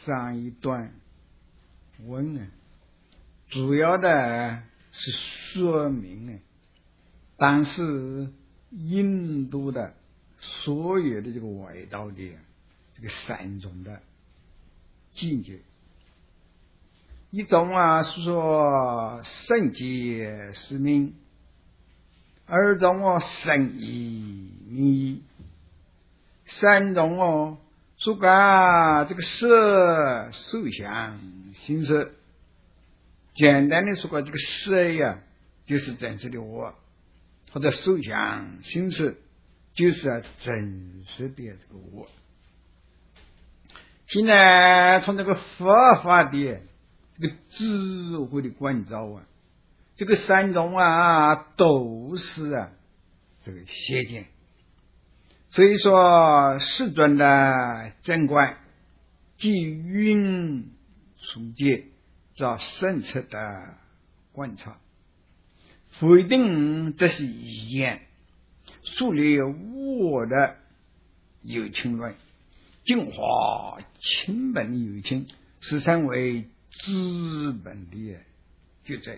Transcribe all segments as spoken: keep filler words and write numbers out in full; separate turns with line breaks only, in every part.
上一段文啊，主要的是说明啊，当时印度的所有的这个外道的这个三种的境界。一种啊是说圣洁是名，二种哦圣义名义，三种哦说个这个色受想行识。简单的说个这个色呀，就是真实的我，或者受想行识就是真实的这个我。现在从这个佛法的这个智慧的关照啊，这个三种啊都是啊这个邪见。所以说世尊的正观即云处界照深彻的观察，否定这是语言，树立我的有情论，净化清本的有情，是称为资本的觉者。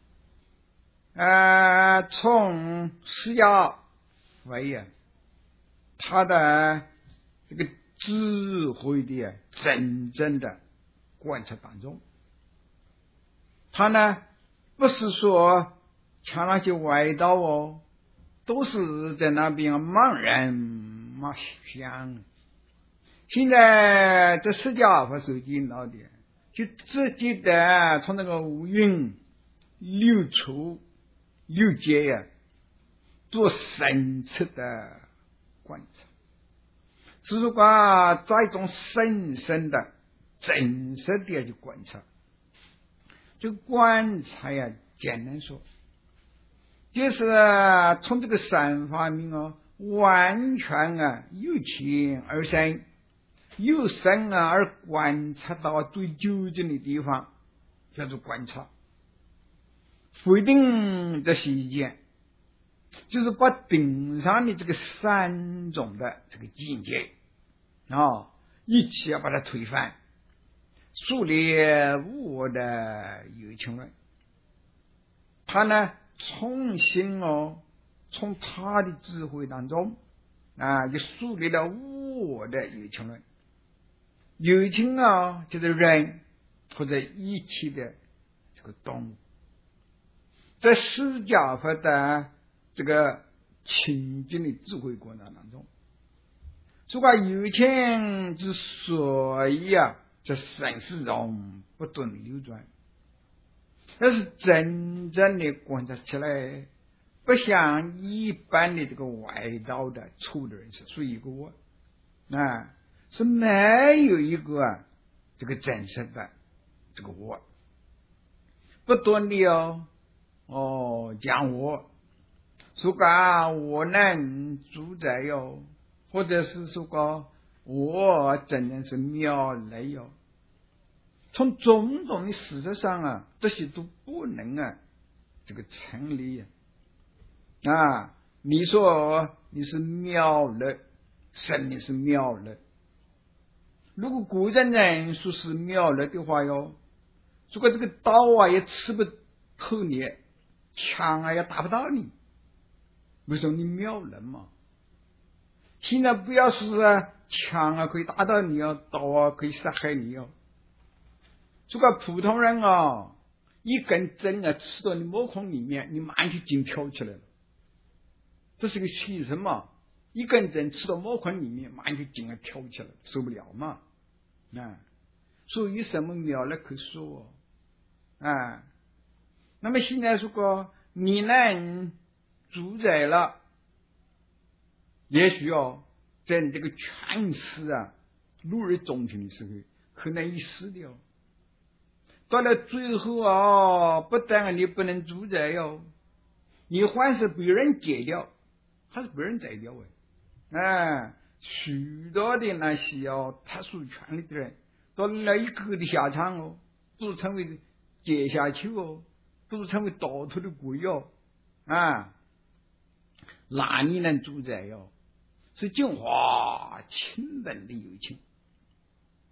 呃，从释迦佛呀，他的这个智慧的真正的观察当中，他呢不是说像那些外道哦，都是在那边茫然嘛想。现在这释迦佛所见到的，就直接的从那个五蕴六处六界呀，做深切的观察。只管在一种深深的真实的去观察，这个观察呀，简单说就是从这个三法面啊，完全啊由浅而深，由深啊而观察到最究竟的地方，叫做观察。否定这是一件，就是把顶上的这个三种的这个境界啊、哦，一起要把它推翻，树立我的有情论。他呢重新哦，从他的智慧当中啊，就树立了我的有情论。有情啊，就是人或者一切的这个动物。在释迦佛的这个清净的智慧过程当中，说个有情之所以啊，这生死中不断流转，但是真正的观察起来，不像一般的这个外道的错的人是属于一个我啊，是没有一个、啊、这个真实的这个我，不断的哦哦讲我，说个我能主宰哟，或者是说个我真正是妙类哟。从种种的事实上啊，这些都不能啊这个成立啊。啊你说你是妙类，神你是妙类，如果古人人说是妙类的话哟，如果这个刀啊也刺不透你，枪啊也打不到你，为什么你妙人嘛？现在不要说啊，枪啊可以打到你哦，刀啊可以杀害你哦。这个普通人啊，一根针啊刺到你毛孔里面，你马上就筋跳起来了。这是个气什么？一根针刺到毛孔里面，马上就筋啊跳起来了，受不了嘛。啊，所以什么妙了可说啊？那么现在如果你能主宰了，也许哦，在你这个权势啊如日中天的时候，可能一死掉。到了最后啊，不但你不能主宰哟，你还是被人戒掉，还是被人宰掉哎！啊，许多的那些哦特殊权利的人，到了一个个的下场哦，都成为阶下囚哦，都成为倒头的鬼哦啊！哪里能主宰哟？是净化清本的有情。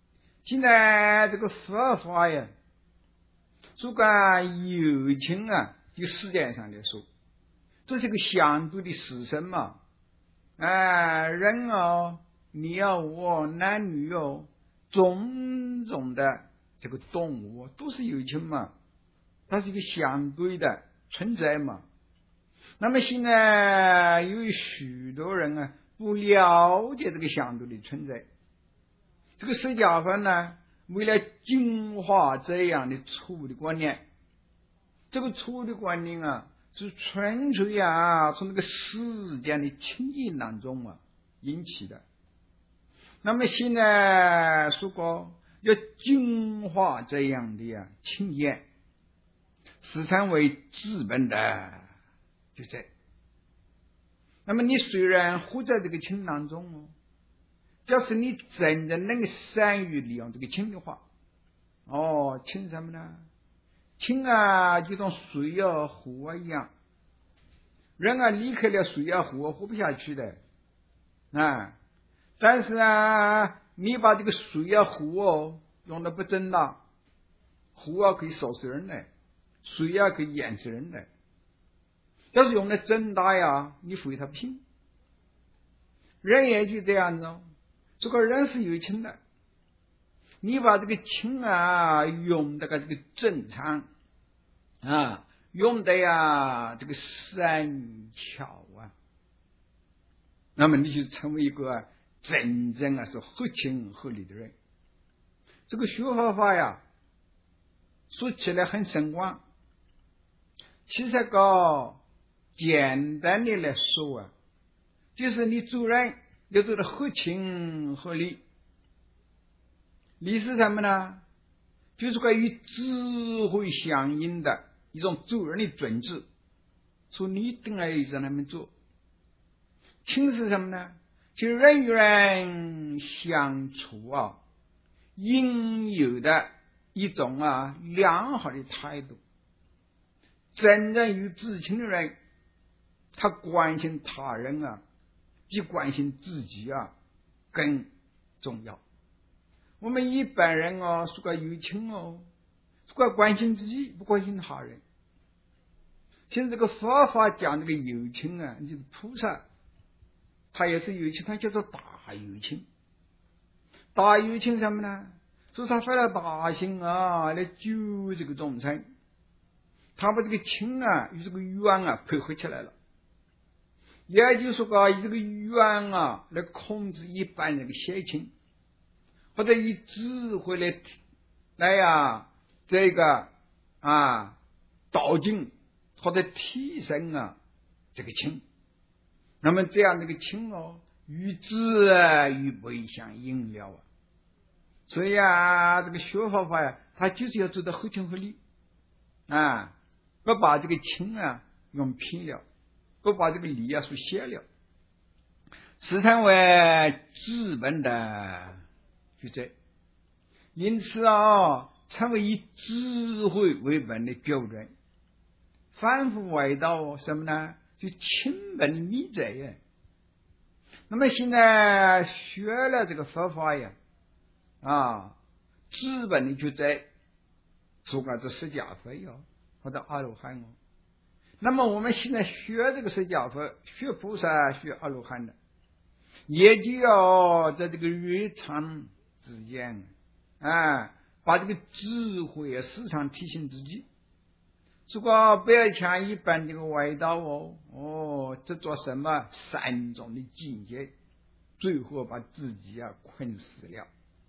现在这个佛法呀，主管有情啊，就时间上来说，这是个相对的事实嘛。哎，人哦，你啊我，男女哦，种种的这个动物都是有情嘛，它是一个相对的存在嘛。那么现在有许多人啊不了解这个相对的存在，这个释迦佛呢，为了净化这样的错误的观念，这个错误的观念啊，是纯粹啊从那个世间的情境当中啊引起的。那么现在说过要净化这样的啊情见，时常为资本的就这。那么你虽然活在这个情当中哦，假使你真的能够善于利用这个情的话，哦，情什么呢？情啊，就像水啊、火啊一样，人啊离开了水啊、火，活不下去的啊。但是啊，你把这个水啊、火哦用的不正当，火啊可以烧死人的，水啊可以淹死人的。要是用的正当呀，你毁他不行。人也就这样子哦，这个人是有情的，你把这个情啊用的个这个正常啊，用的呀这个善巧啊，那么你就成为一个真正啊是合情合理的人。这个学佛法呀，说起来很深广，其实个简单的来说啊，就是你做人要做的合情合理。理是什么呢？就是个与智慧相应的一种做人的准则，说你定来让他们做。情是什么呢？就是人与人相处啊，应有的一种啊良好的态度。真正有知情的人，他关心他人啊，比关心自己啊更重要。我们一般人哦，说个有情哦，说个关心自己，不关心他人。现在这个佛法讲这个有情啊，就是菩萨，他也是有情，他叫做大有情。大有情什么呢？说他发了大心啊，来救这个众生，他把这个情啊与这个缘啊配合起来了。也就是说，以这个缘啊来控制一般人的邪情，或者以智慧来来呀，这个啊导进或者提升啊这个情。那么这样的一个情哦，与智啊与不相应了啊。所以啊，这个学佛法呀，它就是要做到合情合理啊，不把这个情啊用偏了，不把这个理啊说邪了，是成为资本的就这。因此啊，成为以智慧为本的标准。反复外道什么呢？就亲本的密在呀。那么现在学了这个佛法呀，啊，资本的就在做个这释迦佛哟，或者阿罗汉哦。那么我们现在学这个释迦佛、学菩萨、学阿罗汉的，也就要在这个日常之间啊，把这个智慧啊时常提醒自己。如果不要像一般这个外道哦，哦，这做什么三种的境界，最后把自己啊困死了。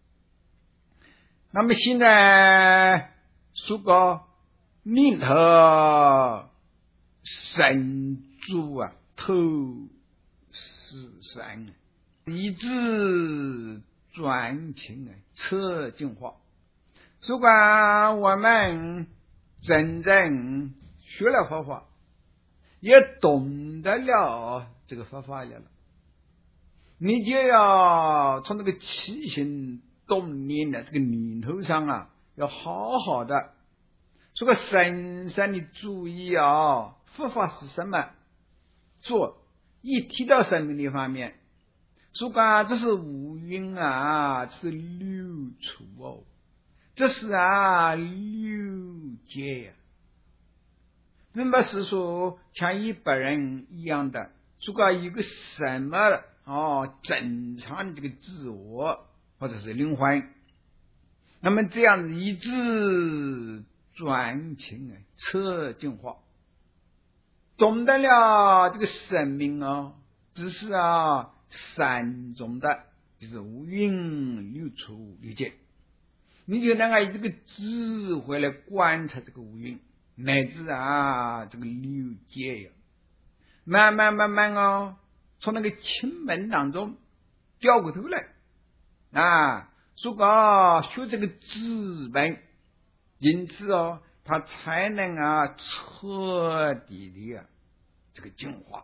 那么现在说个念头神足啊，透十三啊，以致专情啊，彻净化。如果我们真正学了佛法，也懂得了这个佛法了，你就要从那个起心动念的这个念头上啊，要好好的这个深深的注意啊，佛法是什么？做一提到生命的方面， 说啊，这是五蕴啊，是六处哦，这是啊六界呀、啊，并不是说像一般人一样的，说个一个什么哦正常的这个自我或者是灵魂，那么这样子一直转情啊，彻进化，总的了这个生命啊，只是啊三种的，就是五蕴六处六界，你就能够以这个智慧来观察这个五蕴乃至啊这个六界呀，慢慢慢慢哦，从那个清门当中掉过头来啊，说个学这个资本，因此哦，他才能啊彻底的啊这个净化。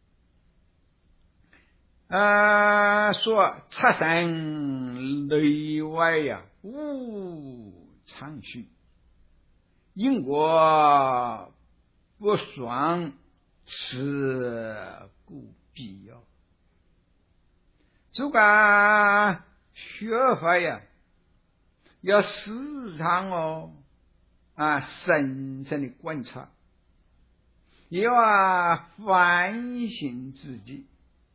啊，说出生内外呀、啊，无常序，因果不爽，此故必要。这个学法呀，要时常哦啊深深的观察，也要啊反省自己。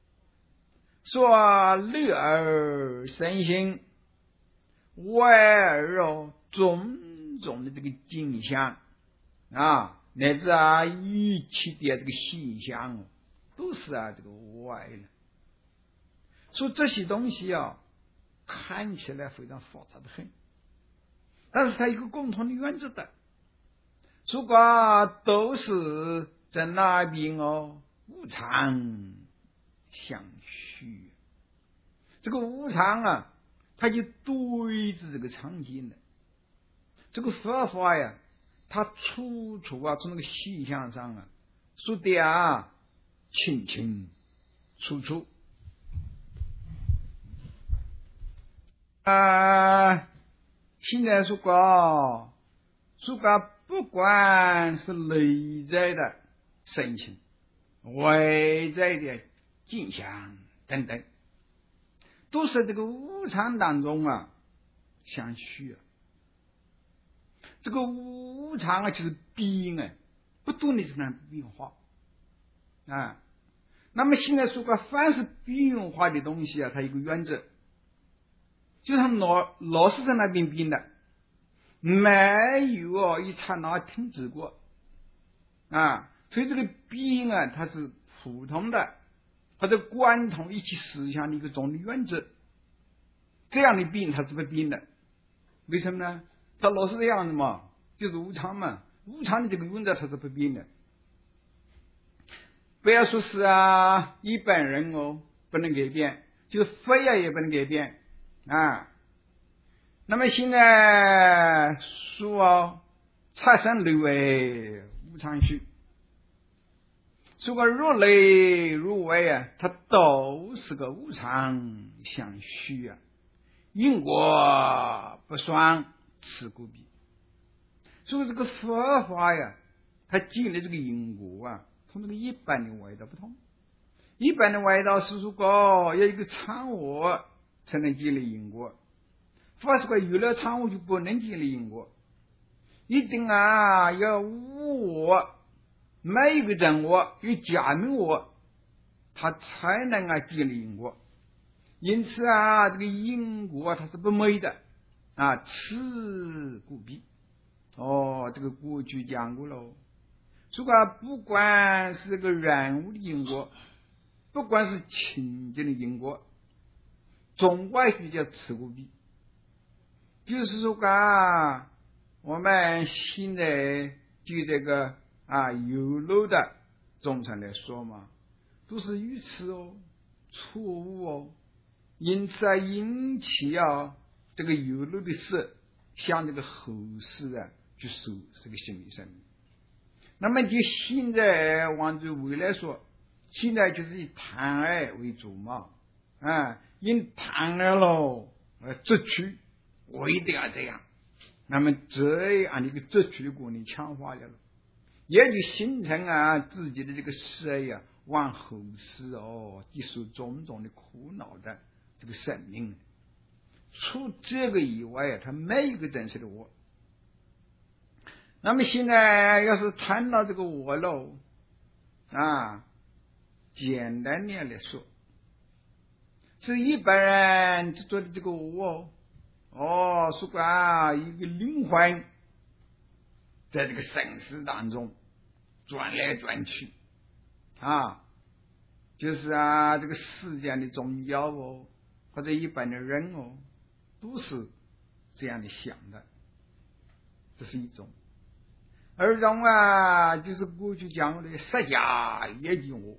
说内而身心，外而哦种种的这个景象啊，乃至啊一切的这个现象哦，都是啊这个外了。说这些东西啊，看起来非常复杂的很，但是它有一个共同的原则的，如果都是在那边哦，无常相续，这个无常啊，它就对着这个场景的，这个佛法呀，它处处啊从那个现象上啊说的啊清清楚楚。啊，现在说过，说过不管是内在的神情、外在的景象等等，都是这个无常当中啊相续啊。这个无常啊，就是变啊，不断的在那变化啊。那么现在说过，凡是变化的东西啊，它有一个原则。就像老老是在那边变的，没有哦一刹那停止过啊，所以这个变啊，它是普通的，或者贯通一切思想的一个总的原则。这样的变它是不变的，为什么呢？它老是这样的嘛，就是无常嘛，无常的这个原则它是不变的。不要说是啊，一般人哦不能改变，就是佛呀也不能改变。啊，那么现在说哦，产生内外无常序，说个入内入外啊，它都是个无常相续啊，因果不爽，此故必。所以这个佛法呀，它建立这个因果啊，同这个一般的外道不同。一般的外道是说个要一个常我才能建立因果，佛是个有了常我就不能建立因果，一定啊要无我，没有个真我，有假名我，它才能啊建立因果。因此啊，这个因果它是不昧的啊，此故必。哦，这个过去讲过喽。如果不管是个人物的因果，不管是清净的因果，总归就叫此故必。就是说啊，我们现在就这个啊有漏的众生来说嘛，都是愚痴哦，错误哦，因此啊引起啊这个有漏的事，向这个后世啊去受这个心理生命。那么就现在往这未来说，现在就是以贪爱为主嘛，啊，因贪爱喽而执取，我一定要这样。那么这样的一个执取的观念强化了，也就形成啊自己的这个事业啊往后世哦，接受种种的苦恼的这个生命。除这个以外啊，他没有一个真实的我。那么现在要是谈到这个我喽，啊，简单的来说，是一般人做的这个我哦，说啊，一个灵魂在这个生死当中转来转去啊，就是啊，这个世间的宗教哦，或者一般的人哦，都是这样的想的，这是一种。而一种啊，就是过去讲的释迦业即我，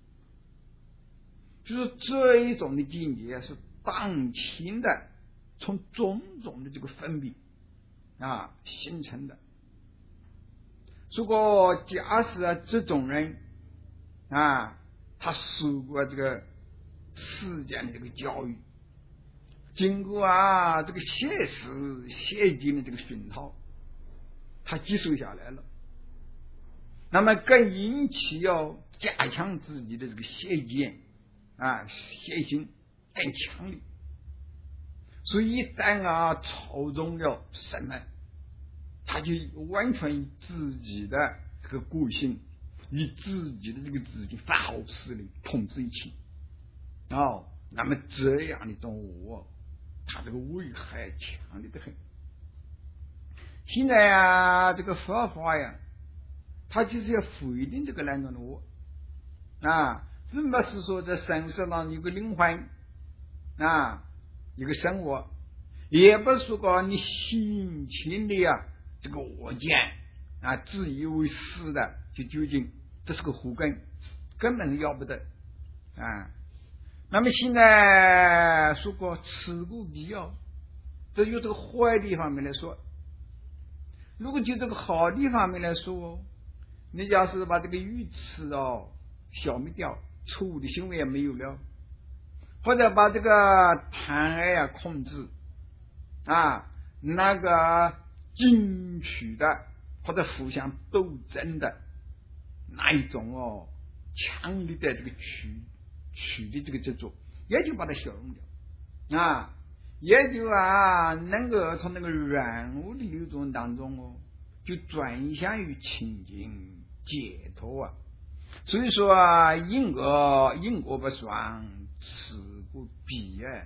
就是这一种的境界是当前的，从种种的这个分别啊形成的。如果假使啊这种人啊，他受过这个世间的这个教育，经过啊这个现实现今的这个熏陶，他接受下来了，那么更引起要加强自己的这个现见啊现心更强烈。所以一旦啊操纵了什么，他就完全以自己的这个个性，以自己的这个自己发号施令，统治一切。哦，那么这样的一种我，他这个危害强烈的很。现在啊，这个佛法呀，他就是要否定这个两种的我啊，并不是说在生死当中有个灵魂啊，有个生活，也不是说你心情的呀、啊、这个我见啊，自以为是的就究竟这是个胡根，根本要不得啊。那么现在说过此故必要，这就这个坏的方面来说，如果就这个好的方面来说，你要是把这个愚痴哦消灭掉，错误的行为也没有了，或者把这个贪爱啊控制啊，那个进取的或者互相斗争的那一种哦强烈的这个取取的这个执着，也就把它消融掉啊，也就啊能够从那个软物的流动当中哦，就转向于清净解脱啊。所以说啊，因果因果不爽，此不必啊。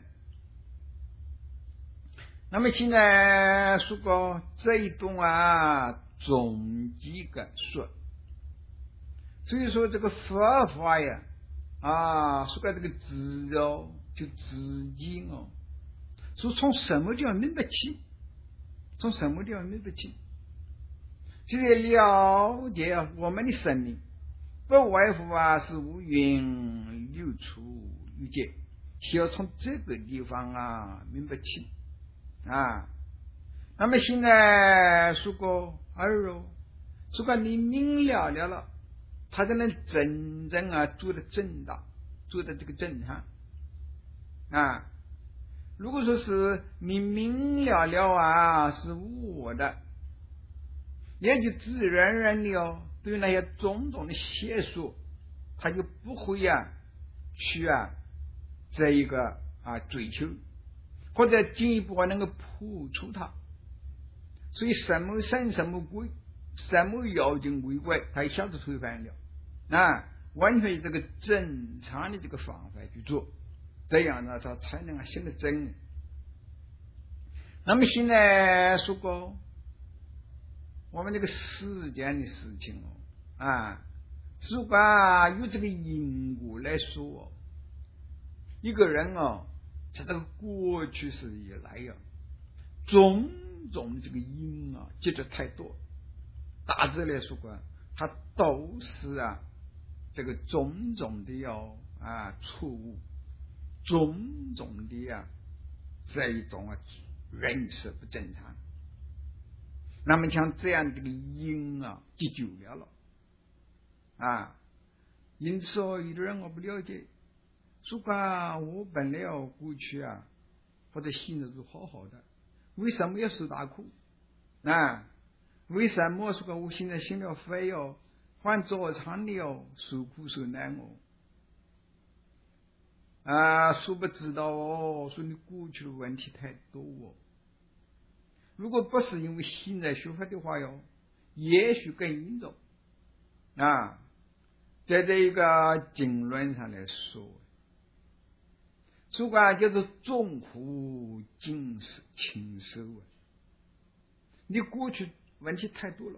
那么现在说过这一段啊，总结个说，所以说这个佛法呀，啊，说个这个知哦，就知见哦，说从什么地方明白起，从什么地方明白起，就是了解我们的生命，不外乎啊是五蕴六处六界，需要从这个地方啊明白起啊。那么现在说过二哦，说过你明了了了，他才能真正啊做的正道，做的这个正常啊。如果说是你明了了啊是我的，也就自然而然的哦，对那些种种的邪说，他就不会啊去啊这一个啊追求，或者进一步能够破除它。所以什么神什么鬼，什么妖精鬼怪，他一下子推翻了啊，完全以这个正常的这个方法去做，这样呢他才能行得正。那么现在说过我们这个世间的事情哦啊，如果有这个因果来说，一个人哦，在这个过去世以来呀、啊，种种这个因啊，接着太多，大致来说过，它都是啊这个种种的要啊错误，种种的啊这一种啊人设不正常。那么像这样的这个因啊，积久了了啊，因此哦，有的人我不了解，说吧，我本来哦过去啊或者现在是好好的，为什么要受大苦啊？为什么说我现在心了肺哦， 还做厂里哦，受苦受难哦。啊，殊不知道哦，说你过去的问题太多哦。如果不是因为现在学法的话哟，也许更严重啊。在这一个经论上来说，主管叫做众苦尽轻受啊。你过去问题太多了，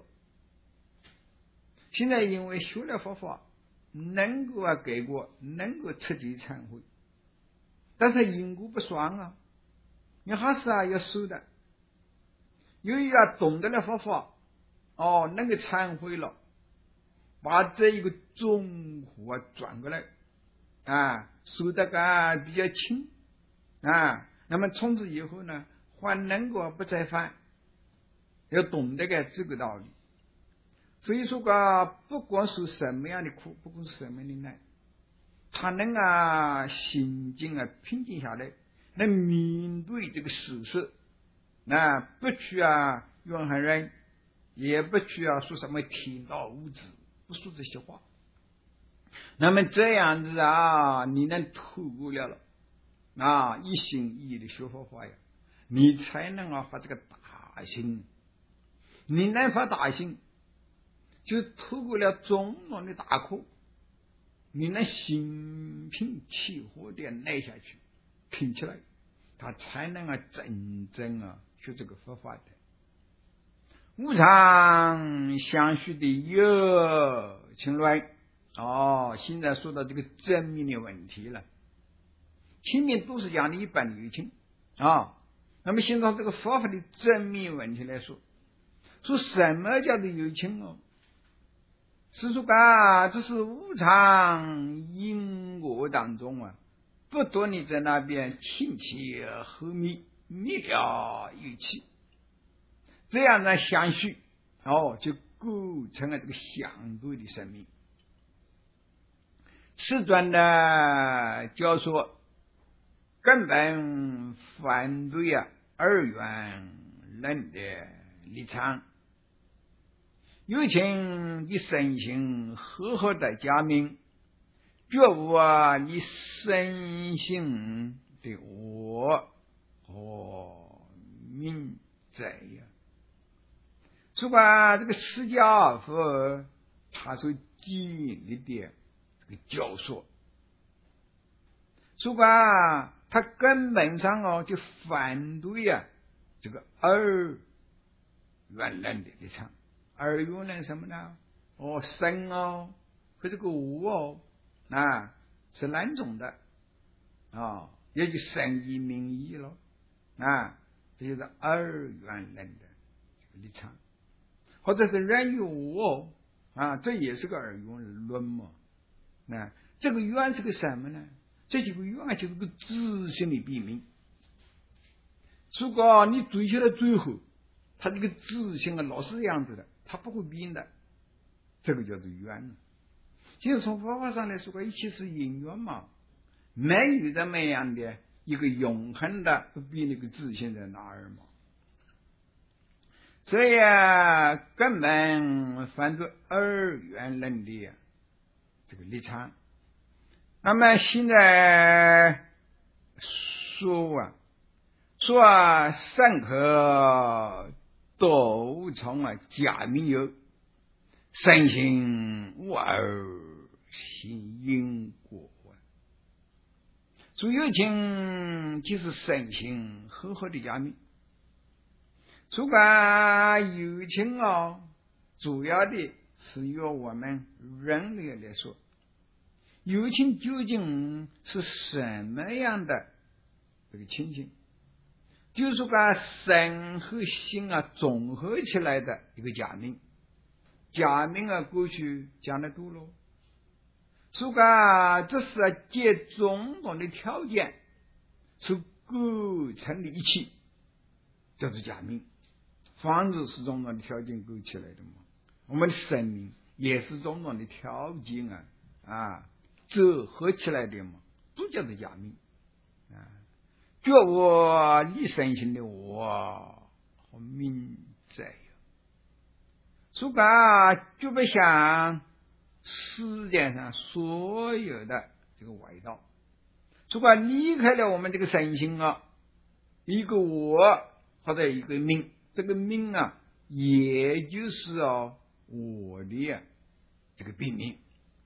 现在因为学了佛法，能够啊改过，能够彻底忏悔，但是因果不爽啊，你还是啊要受的。由于啊懂得了佛法，哦，能够忏悔了，把这一个重苦啊转过来啊，受得个比较轻啊，那么从此以后呢，还能够不再犯，要懂得个这个道理。所以说个，不管受什么样的苦，不管是什么样的难，他能啊心境啊平静下来，能面对这个事实，那不去啊怨恨人，也不去啊说什么天道无知，不说这些话。那么这样子啊，你能透过了了啊，一心一意的学佛法呀，你才能啊发这个大心。你能发大心，就透过了种种的大苦，你能心平气和的耐下去，挺起来，他才能啊真正啊学这个佛法的。无常相续的有情论哦，现在说到这个真命的问题了。前面都是讲的一般的有情啊，那么现在这个佛法的真命问题来说，说什么叫做有情哦？是说啊，这是无常因果当中啊，不断的在那边亲切和密密了有气，这样呢相续哦，就构成了这个相对的生命。此段的教说根本反对啊二元论的立场。有情的身心和合的假名，觉悟啊你身心的我和明在呀。所以啊，这个释迦佛他所建立的这个教说，所以啊，他根本上哦就反对啊这个二元论的立场。二元论什么呢？哦，生哦和这个我哦啊是两种的啊、哦，也就生一名一了啊，这就是二元论的这个立场。或者是人与我啊，这也是个二元论嘛。那这个元是个什么呢？这几个元就是个自性的辨明。如果你追求到最后，它这个自性啊老是这样子的，它不会变的，这个叫做缘。其实从佛法上来说，一切是因缘嘛，没有这么样的一个永恒的不变的一个自性在哪儿嘛。所以啊，根本反对二元论的这个立场。那么现在说啊，说啊，善可斗从啊，假名有身心无二心因果。所以有情就是身心和合的假名。主管有情哦，主要的是由我们人类来说，有情究竟是什么样的这个情形？就是说个身和心啊综合起来的一个假名。假名啊，过去讲的多了，所以啊，这是啊借种种的条件所构成的一切，叫做假名。房子是种种的条件构起来的嘛，我们的生命也是种种的条件啊啊组合起来的嘛，都叫做假名啊。觉我立身心的我和明在，所以啊，就不像世界上所有的这个外道，如果离开了我们这个身心啊，一个我或者一个命，这个命啊，也就是哦我的啊这个病命。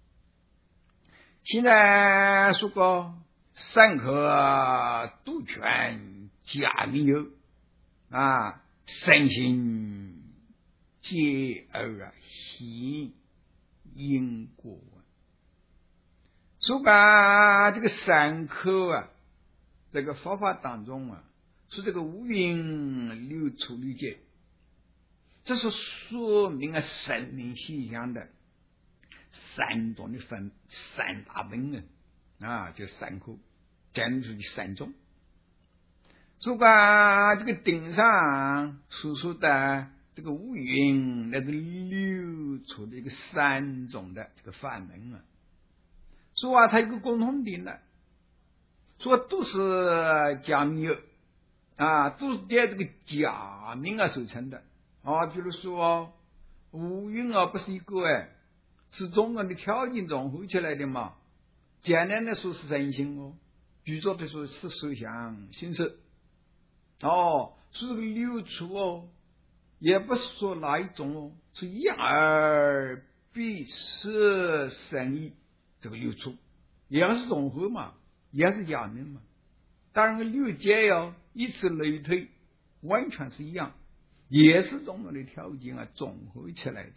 现在说过三可度全假名有啊，身心皆而啊行因果。说把这个三科啊，这个佛法当中啊，是这个五蕴六处六界，这是说明了生命现象的三种的分三大本啊，啊，就三科，讲出去三种。说把这个顶上所说的这个五蕴那个六处的一个三种的这个法门啊，说啊，它有个共同点的，说都是假名有啊，都是在这个假名啊所成的啊。比如说五蕴啊，不是一个哎，是种种的条件综合起来的嘛。简单的说是身心哦，具体的说是受想行识哦，是这个六处哦，也不是说哪一种哦，是一而必是生意。这个六处也是综合嘛，也是假名嘛。当然六界哟，以此类推，完全是一样，也是种种的条件啊综合起来的。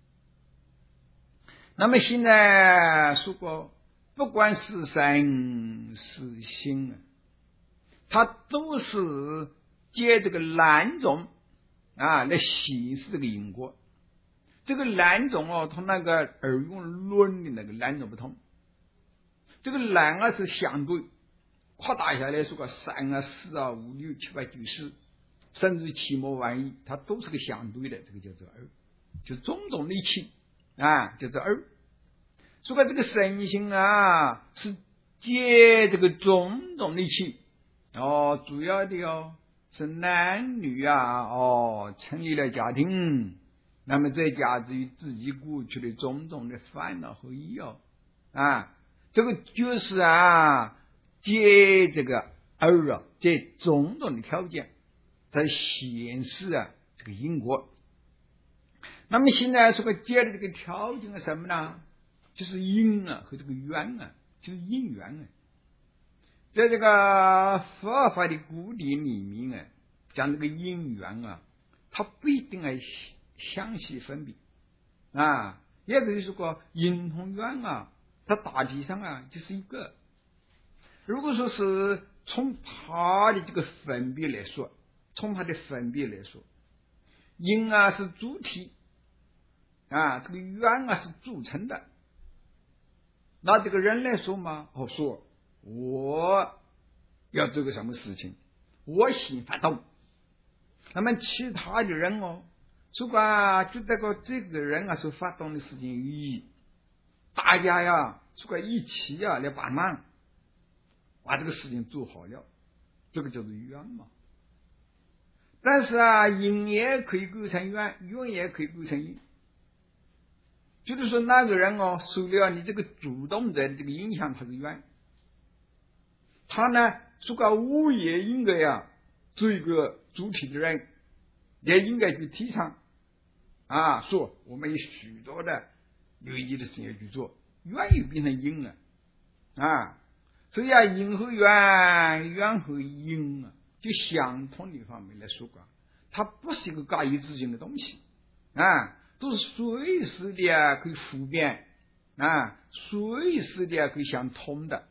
那么现在说过，不管是身是心啊，它都是借这个两种啊来显示这个因果。这个两种哦，同那个二用论的那个两种不同。这个两啊是相对，扩大下来说个三啊四啊五六七八九十，甚至七末万一，它都是个相对的，这个叫做二，就种种力气啊，叫做二。说个这个身心啊，是借这个种种力气哦，主要的哦是男女啊哦成立了家庭，那么再加之于自己过去的种种的烦恼和疑哦啊，这个就是啊借这个二啊，这种种的条件在显示啊这个因果。那么现在说个借的这个条件是什么呢？就是因啊和这个缘啊，就是因缘啊。在这个佛法的古典里面啊，讲这个因缘啊，它不一定要详细分别啊，也可以说个因同缘啊，它大体上啊就是一个。如果说是从它的这个分别来说，从它的分别来说，因啊是主体啊，这个缘啊是组成的。那这个人来说嘛，哦，说我要做个什么事情，我先发动。那么其他的人哦，如果觉得个这个人啊所发动的事情有意义，大家呀，如果一起呀来帮忙，把这个事情做好了，这个叫做缘嘛。但是啊，因也可以构成缘，缘也可以构成因。就是说那个人哦，受了你这个主动者的这个影响，他是缘。他呢，如果我也应该呀做一个主体的人，也应该去提倡啊，说我们有许多的有意义的事情要去做，缘又变成因了啊。所以啊，因和缘，缘和因啊，就相同的方面来说啊，它不是一个假以自行的东西啊。都是随时的可以复变啊，随时的可以相通的。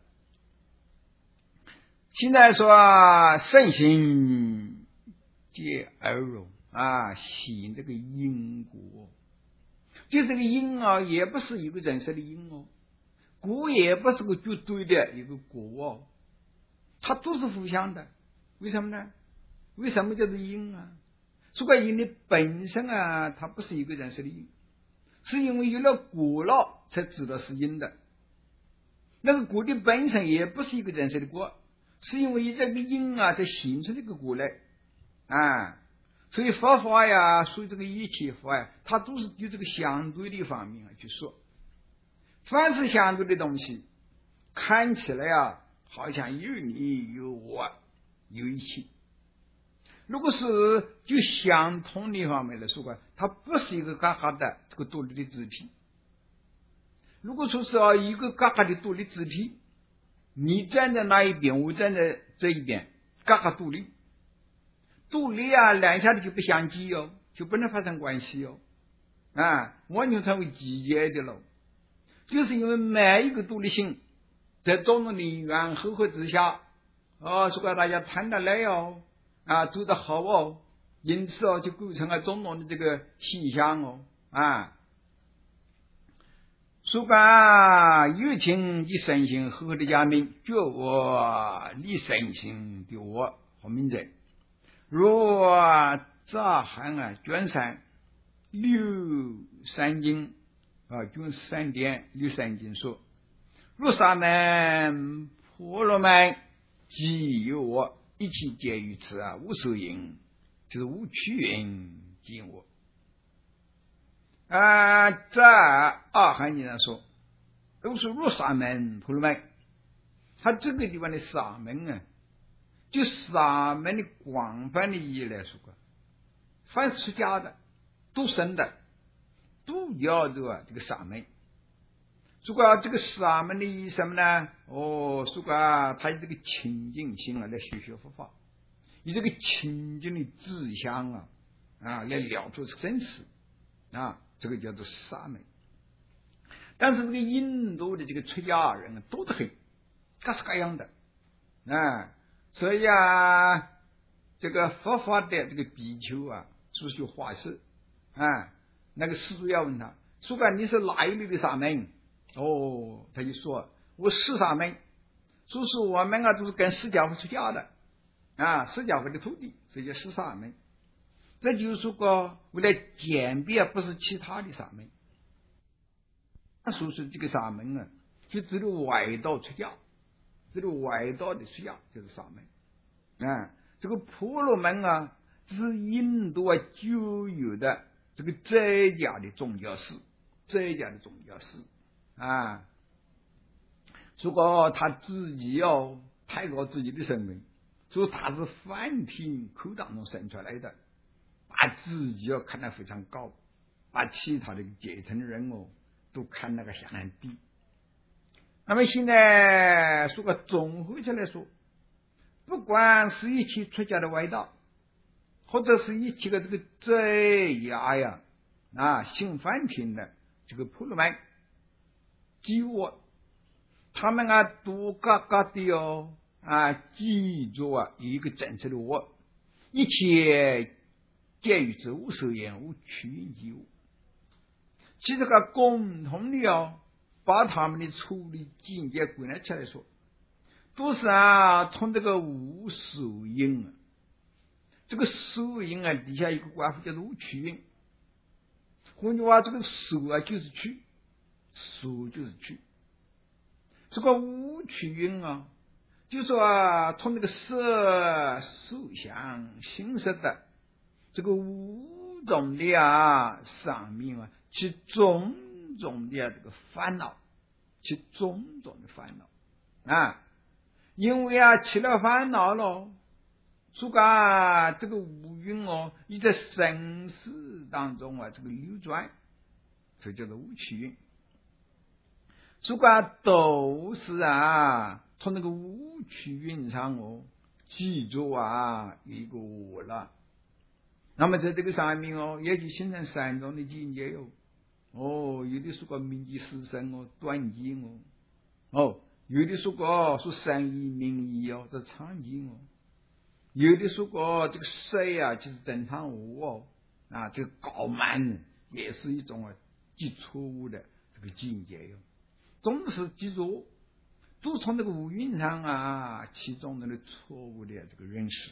现在说身心皆而融啊，显这个因果，就这个因啊，也不是一个真实的因哦，果也不是个绝对的一个果哦，它都是互相的。为什么呢？为什么叫做因啊？这个因的本身啊，它不是一个人实的因，是因为有了果了才知道是因的。那个果的本身也不是一个真实的果，是因为这个因啊才形成这个果来啊。所以佛法呀，说这个一切法呀，它都是有这个相对的方面啊去说凡是相对的东西，看起来啊，好像有你有我有一起。如果是就相同的方面来说的，它不是一个嘎嘎的这个独立的肢体。如果说是啊一个嘎嘎的独立肢体，你站在那一边，我站在这一边，嘎嘎独立，独立啊，两下子就不相及哦，就不能发生关系哦，啊，完全成为集结的了。就是因为每一个独立性在种种的缘合合之下，哦，所以大家谈得来哦，啊，走得好哦，因此哦，就构成了种种的这个现象哦，啊。所以有情的身心和的家名，觉我离身心的我和名者。若乍寒啊，卷山六三经啊，卷三点六三经说，若沙门婆罗门即有我，一起皆于此啊，无受因，就是无取因即我。啊，在阿含经上说，都是入沙门婆罗门，他这个地方的沙门啊，就沙门的广泛的意义来说，凡出家的、度生的，都叫做这个沙门。如果这个沙门的意义什么呢？哦，如果他这个清净心啊，来学学佛法，以这个清净的志向啊，啊，来了脱生死啊。这个叫做沙门。但是这个印度的这个出家人多得很，各式各样的啊，所以啊，这个佛法的这个比丘啊，出去化施啊，那个施主要问他，说干你是哪一类的沙门？哦，他就说我是沙门，说是我们啊都是跟释迦佛出家的啊，释迦佛的徒弟，所以叫是沙门。这就是说过，为了鉴别不是其他的沙门，那说是这个沙门啊，就只有外道出家，只有外道的出家就是沙门啊。这个婆罗门啊，只是印度啊旧有的这个在家的宗教师，在家的宗教师啊。如果他自己要抬高自己的身份，说他是梵天口当中生出来的。把自己要看得非常高，把其他的阶层的人哦都看那个相当低。那么现在说个综合起来说，不管是一起出家的外道，或者是一起的这个在家呀啊信梵天的这个婆罗门、基我，他们啊都嘎嘎的哦啊记住啊有一个真实的我，一切见于之无受言无取因即无。其实个共同的哦，把他们的处理境界归纳起来说，都是啊从这个无受因啊，这个受因啊底下一个关乎叫做无取因。换句话，这个受啊就是取，受就是取。这个无取因啊，就说啊从这个色、受、想、行、识的这个五种的啊上面啊，其种种的这个烦恼，其种种的烦恼啊，因为啊起了烦恼了，所以啊这个五蕴哦，你在生死当中啊这个流转，这叫做无取蕴。所以啊都是啊从那个无取蕴上哦记住啊一个我了。那么在这个上面哦，也就形成三种的境界哟。哦，有的说个明即实生哦，断尽哦。哦，有的说个说三义明义哦，这常尽哦。有的说个这个色呀，就是正常无哦。啊，这个高慢也是一种啊极错误的这个境界哟。总是记住，都从这个五蕴上啊，其中的错误的这个认识。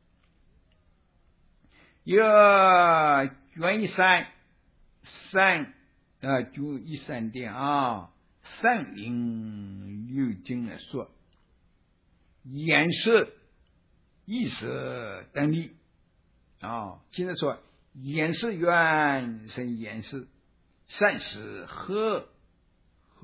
有卷一三三啊，就一三点啊，三因六经来说，眼识、意识等力啊。现在说眼识缘生眼识，善识和和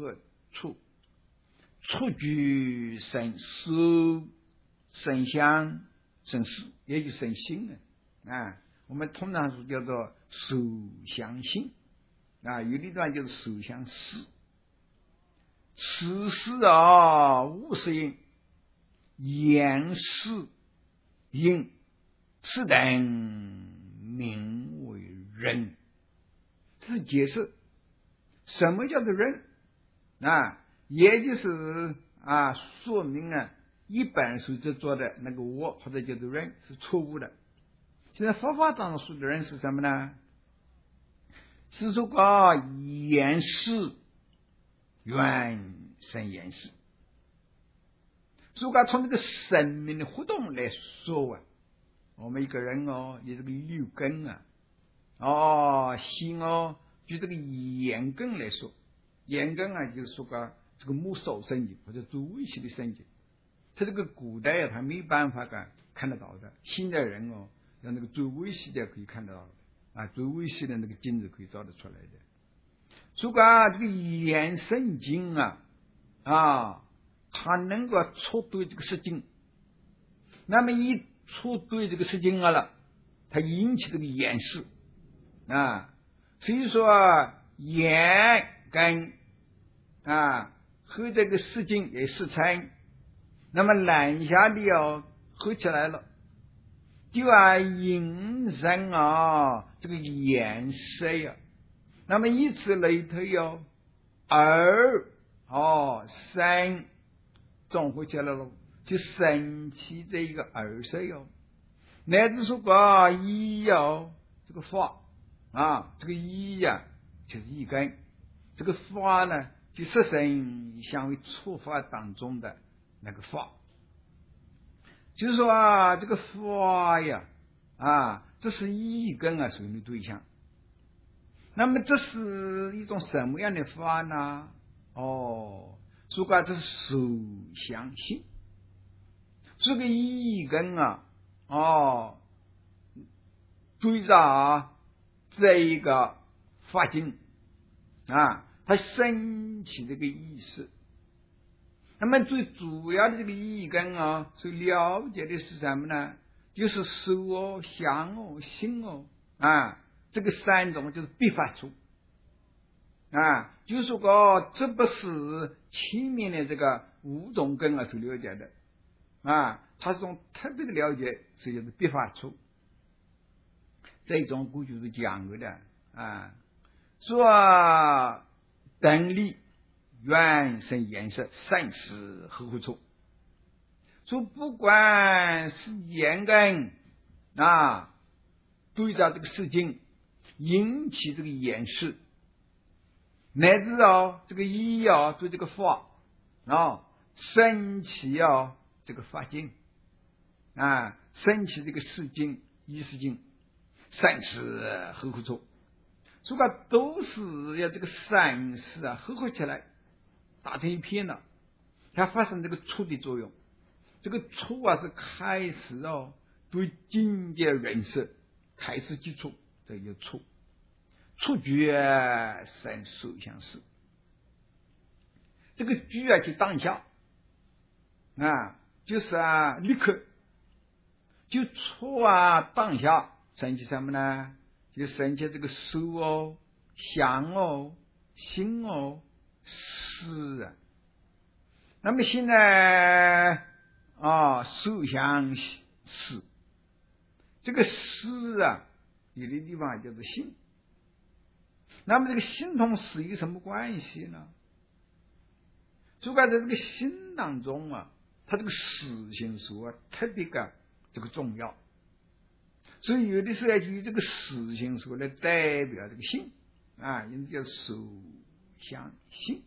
触，触具生受，生相，生识，也就生心了啊。我们通常是叫做受想行啊，有的地方就是受想识。此事啊，无是因，言是因，此等名为人。这是解释什么叫做人啊，也就是啊，说明啊，一般所执着的那个我或者叫做人是错误的。现在佛法当中说的人是什么呢？是说个言是原生言是，如果从这个生命的活动来说啊，我们一个人哦，有这个六根啊，哦，心哦，就这个眼根来说，眼根啊，就是说个这个目手神经或者做微细的神经，他这个古代啊，他没办法的看得到的，现代人哦，让那个做微细的可以看得到的啊，做微细的那个镜子可以照得出来的。如果这个眼神经啊啊，它能够触对这个事情，那么一触对这个事情啊了，它引起这个眼识啊，所以说眼跟啊和这个事情也是成，那么南下的哦合起来了，就啊引生啊这个眼色呀，那么以此类推哟，耳哦生综合起来了，就生起这一个耳色哟，乃至说个意哟，这个法啊，这个意呀、啊、就是一根，这个法呢就色身相为触法当中的那个法，就是说啊，这个法呀啊，这是一根啊属于的对象。那么这是一种什么样的法呢？哦，如果这是受想行，这个一根啊，哦，对着啊这一个法境啊，它升起这个意识。那么最主要的这个一根啊，所了解的是什么呢？就是受哦、想哦、行哦啊。这个三种就是必发出啊，就是说个这不是前面的这个五种根啊所了解的啊，它是种特别的了解，这就是必发出。这种估计是讲过的啊，说等力原生颜色善识合乎处，说不管是眼根啊对照这个事情引起这个眼识，乃至哦这个意哦对这个法啊升起哦这个法境啊，升起这个事境意识境善识合乎处，所以都是要这个善识啊合合起来打成一片了，它发生这个触的作用。这个触啊是开始哦对境界认识开始接触，这就触。触觉生受想识，这个觉啊就当下啊，就是啊立刻就触啊当下升起什么呢？就升起这个受哦、想哦、行哦、识啊。那么现在啊，受想识，这个识啊，有的地方叫做心。那么这个心同识有什么关系呢？就在这个心当中啊，它这个识性说啊特别的这个重要，所以有的时候就以这个识性说来代表这个心啊，因此叫受想行。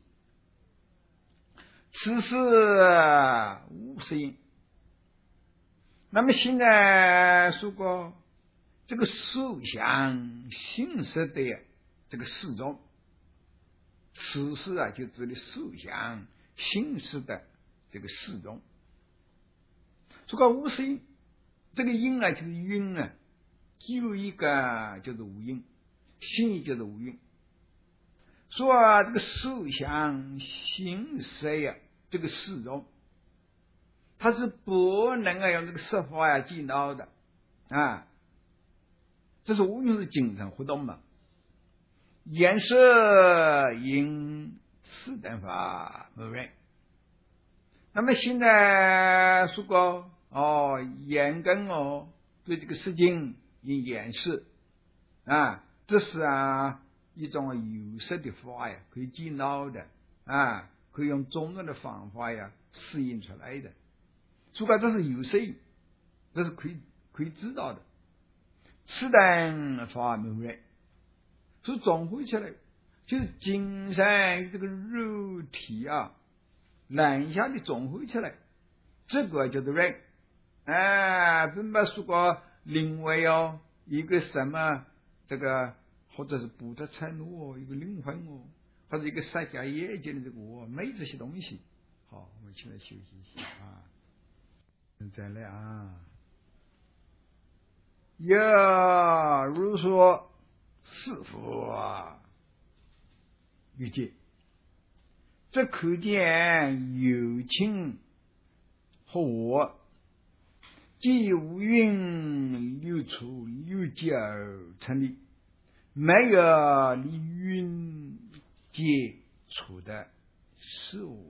此是无是因。那么现在说过这个受想行识的这个四种，此事啊就指的受想行识的这个四种。说个无是因，这个因啊就是因啊，只有一个就是无因，心就是无因。 说啊，这个受想行识呀，这个四种，它是不能啊用这个色法呀见到的啊，这是无论是精神活动嘛。眼色因四等法无人。那么现在说过哦，眼根哦对这个事情因眼识啊，这是啊一种有色的法呀，可以见到的啊，可以用种种的方法呀适应出来的。说过这是有色，这是可以可以知道的。此等法无人，所以总会起来，就是精神与这个肉体啊两下的总会起来，这个叫做人。哎，并不说过另外哦一个什么这个，或者是不得承诺哦，一个灵魂哦，或者一个世界业界的这个哦，没这些东西。好，我们起来休息一下啊，再来啊。呀，如说是否啊遇见，这可见有情和我，既无云流出流结而成立，没有离云接触的事物。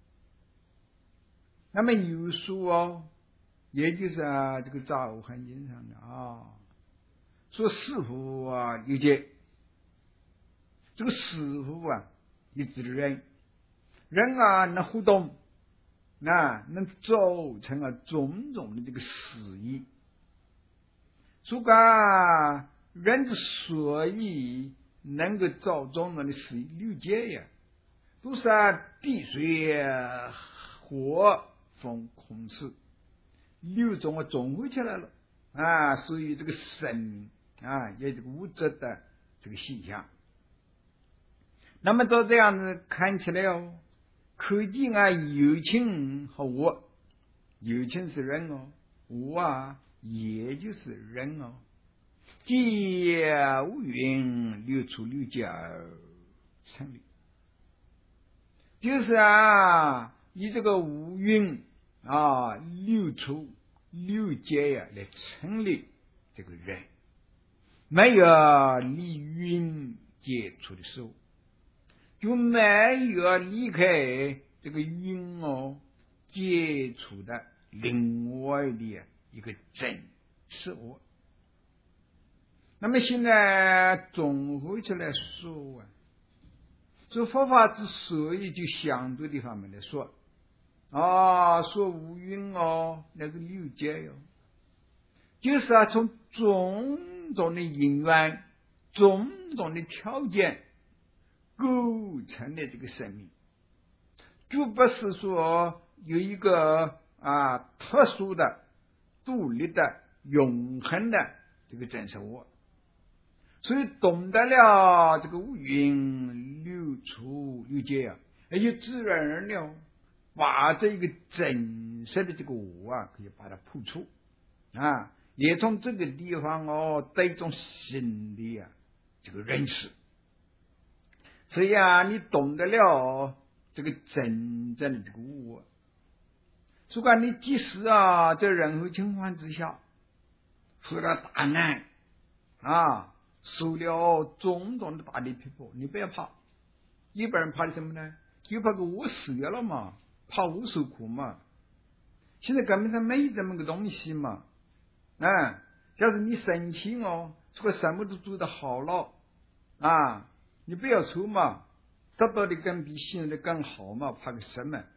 那么有说哦，也就是啊这个造物环境上的啊，说师傅啊有些这个师傅啊也指的人人啊能互动，那能造成啊种种的这个事意。所以啊人之所以能够造种种的事意六界呀，都是啊地水火风空识六种啊总汇起来了啊，所以这个生命啊也这个物质的这个现象。那么照这样子看起来哦，可见啊有情和我，有情是人哦，我啊也就是人哦，皆无云流出六界而成立，就是啊以这个无云啊流出六界呀来成立这个人，没有离云接触的时候，就没有离开这个云哦接触的另外的一个真实我。那么现在综合起来说啊，这佛法之所以就相对的方面来说啊，说无云哦那个六界哟，就是啊从种种的因缘种种的条件构成的这个生命，就不是说有一个啊特殊的独立的永恒的这个真实我。所以懂得了这个无云流出六界啊，也就自然而然把这一个真实的这个我啊可以把它破除啊，也从这个地方哦得一种新的啊这个认识。所以啊你懂得了这个真正的这个我，不管你即使啊在任何情况之下受了大难啊，受了种种的大的逼迫，你不要怕。一般人怕的什么呢？就怕个我死掉了嘛，怕我受苦嘛。现在根本上没这么个东西嘛。啊，假如你生气哦，这个什么都做得好了啊，你不要愁嘛，得到的更比现在的更好嘛，怕个什么？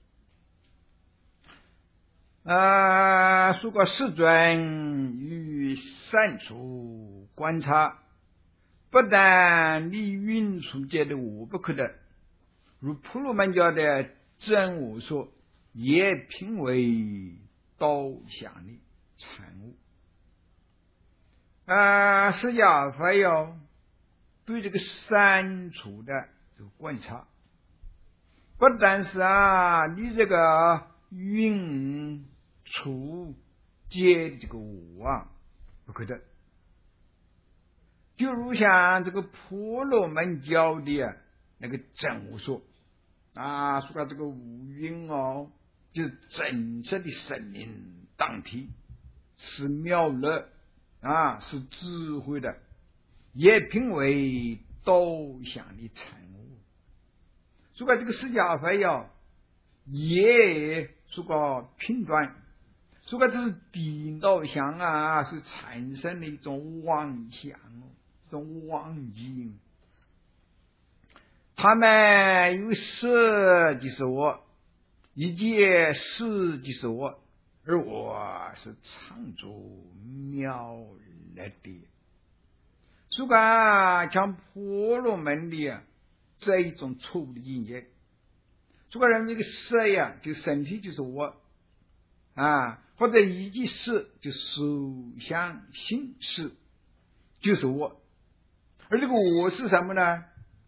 啊，说个世尊与善处观察，不但离云出界的我不可得，如婆罗门教的真我说，也评为刀相的产物。啊，释迦佛要对这个善处的这个观察，不但是啊，你这个云出界的这个我啊不可得，就如像这个婆罗门教的那个真无所啊，说到这个无蕴哦，就是真实的生命当体，是妙乐啊，是智慧的，也评为多相的产物。说到这个释迦佛呀，也说个评断，说个这是颠倒相啊，是产生了一种妄想，一种妄境。他们有色即是我，一切事即是我，而我是常住妙乐的。说个像婆罗门的这一种错误的境界，说个人这个色呀，就身体就是我啊，或者一切事就手相心事就是我，而这个我是什么呢？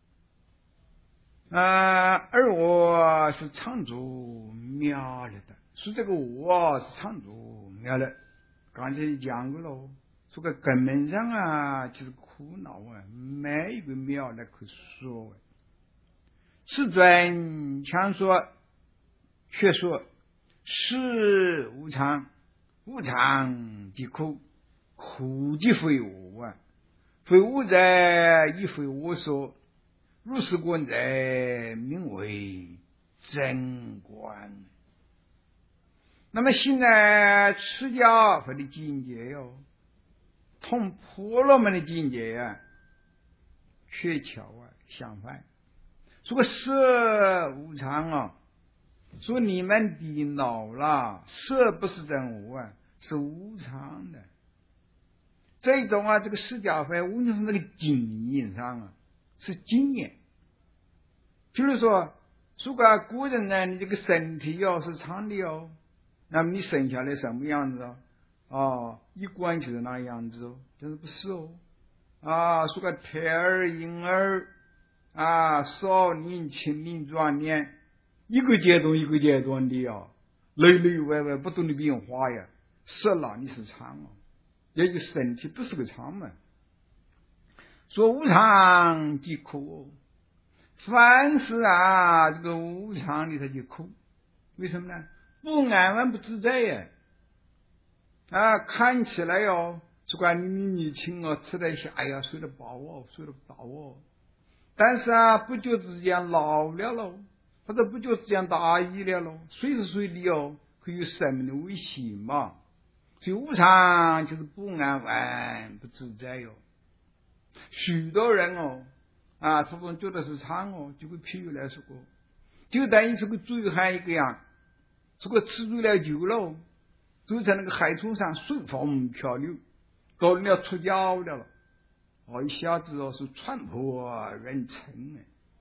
啊，而我是常住妙乐的，说这个我是常住妙乐。刚才讲过了，说个根本上啊，就是苦恼啊，没一个妙乐可说。世尊强说，却说是无常，无常即苦，苦即非我啊，非我者亦非我所。如是观者，名为真观。那么现在释迦佛的境界哟，同婆罗门的境界啊，却巧啊相反。说个色无常啊，说你们的脑了，色不是真我啊，是无常的。这种啊，这个释迦佛无论是那个经验上啊，是经验。比如说，如果古人呢，你这个身体要是长的哦，那么你生下来什么样子哦？哦，一观就是那样子哦，但是不是哦？啊，说个胎儿、婴儿啊，少年、青年、壮年，一个阶段一个阶段的哦，内内外外不断的变化呀。色老你是常哦，也就身体不是个常嘛。说无常即苦哦。凡是啊，这个无常的他就苦，为什么呢？不安稳不自在呀！啊，看起来哟，不管你年轻哦，吃得下呀，睡得饱哦，睡得饱哦，但是啊，不觉之间老了喽，或者不觉之间大意了喽，随时随地哦，会有生命的危险嘛。所以无常就是不安稳不自在哟。许多人哦。啊，他总觉得是常哦，就会譬如来说过，就等于是个醉汉一个样，这个吃醉了酒了，就在那个海滩上随风漂流，到了出脚了了，哦，一下子哦是船破人沉啊。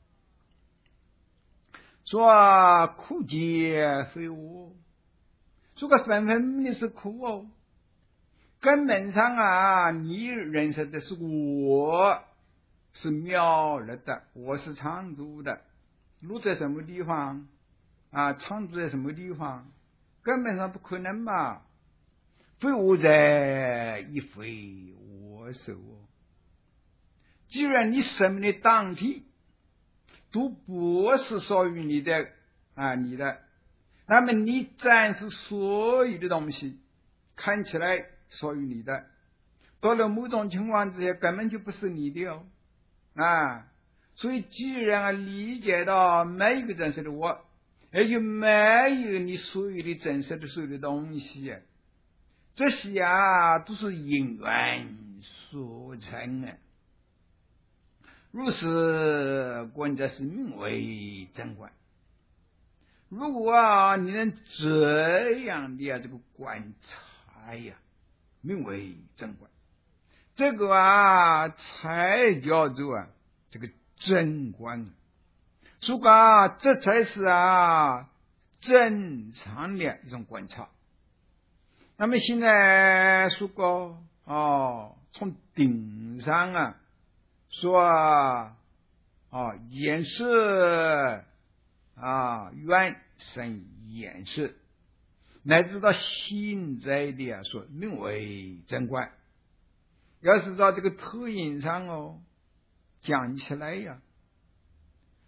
说苦皆非我，说个分分的是苦哦，根本上啊，你认识的是我。是妙乐的，我是常住的，路在什么地方啊？常住在什么地方？根本上不可能嘛！非我者，亦非我所。既然你生命的当体都不是属于你的啊，你的，那么你暂时所有的东西看起来属于你的，到了某种情况之下，根本就不是你的哦。啊，所以既然理解到没有一个真实的我，而且没有你所有的真实的所有的东西，这些啊都是因缘所成啊。如是观者是名为真观。如果啊你能这样的啊这个观察呀，名为真观。这个啊，才叫做啊，这个真观。所以啊，这才是啊正常的一种观察。那么现在说过哦，从顶上啊说啊，哦眼识啊缘生眼识，乃至到现在的啊说名为真观。要是到这个投影上哦，讲起来呀，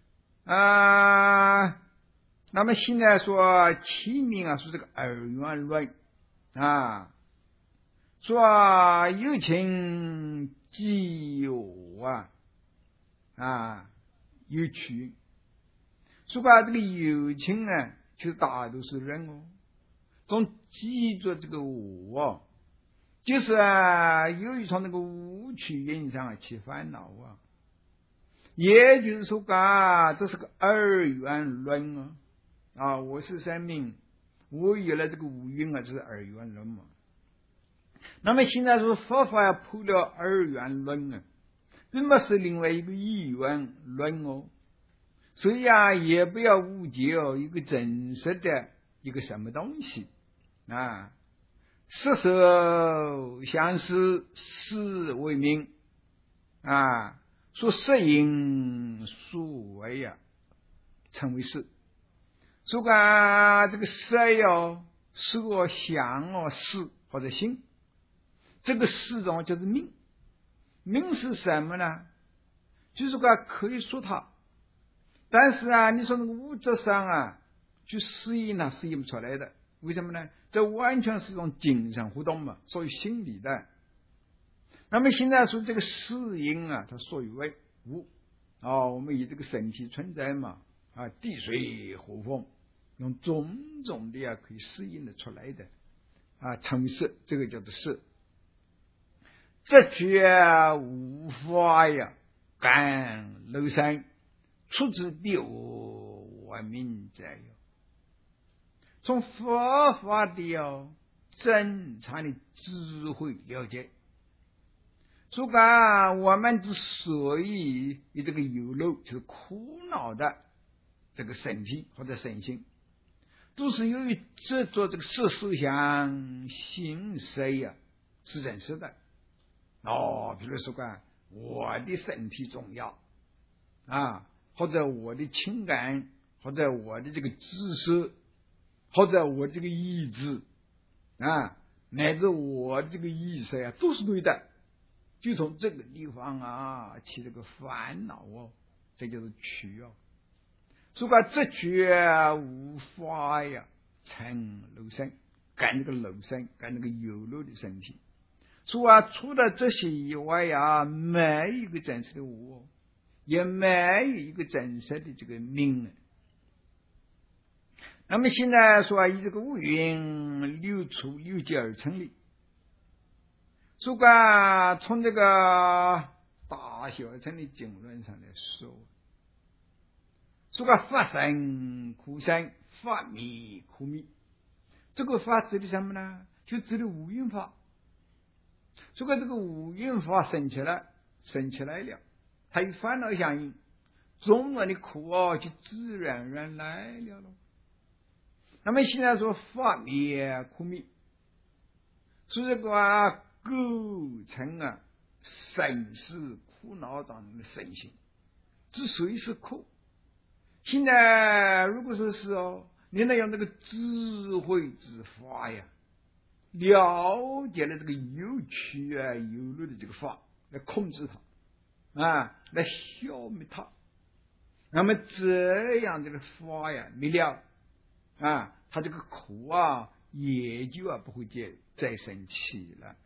啊。那么现在说起名啊，说这个二元论啊，说有情即有啊啊有趣，说把这个有情呢，其实大都是人哦，总记住这个我哦，就是啊，由于从那个无趣原因上起烦恼啊，也就是说啊，这是个二元论啊。啊，我是生命，我有了这个五蕴啊，这是二元论嘛。那么现在说佛法要破了二元论啊，并不是另外一个一元论哦。所以啊，也不要误解哦，一个真实的一个什么东西啊，色受相思，思为名啊，说色因数为啊，称为色。说个这个色哟、色、想哦、识或者心，这个四种就是命。命是什么呢？就是个可以说它，但是啊，你说那个物质上啊，去适应呢，适应不出来的。为什么呢？这完全是一种精神活动嘛，属于心理的。那么现在说这个适应啊，它属于为物哦，我们以这个身体存在嘛啊，地水火风。用种种的啊，可以适应的出来的啊，成色，这个叫做色。这觉无法呀，感楼山，出自第我命者哟。从佛法的哟正常的智慧了解，说啊，我们之所以有这个有漏，就是苦恼的这个身体或者身心。都是由于执着这个色受想行识呀，是真实的哦。比如说啊，我的身体重要啊，或者我的情感，或者我的这个知识，或者我这个意志啊，乃至我这个意识呀，都是对的。就从这个地方啊起这个烦恼哦，这就是取哦。说个这觉无法呀，成肉身，干这个肉身，干这个有肉的身体。说啊，除了这些以外呀，没有一个真实的我，也没有一个真实的这个命。那么现在说以这个五蕴六处六界而成立。说个从这个大小乘的经论上来说。说个法生苦生，法灭苦灭。这个法指的什么呢？就指的五蕴法。说个这个五蕴法生起来，生起来了，它与烦恼相应，中文的苦啊，就自然而然来了咯。那么现在说法灭苦灭，是这个啊构成啊生死苦恼当中的身心，之所以是苦。现在如果说是哦，你能用这个智慧之法呀，了解了这个有趣啊有漏的这个法，来控制它啊，来消灭它。那么这样这个法呀灭了啊，它这个苦啊也就啊不会再再生起了。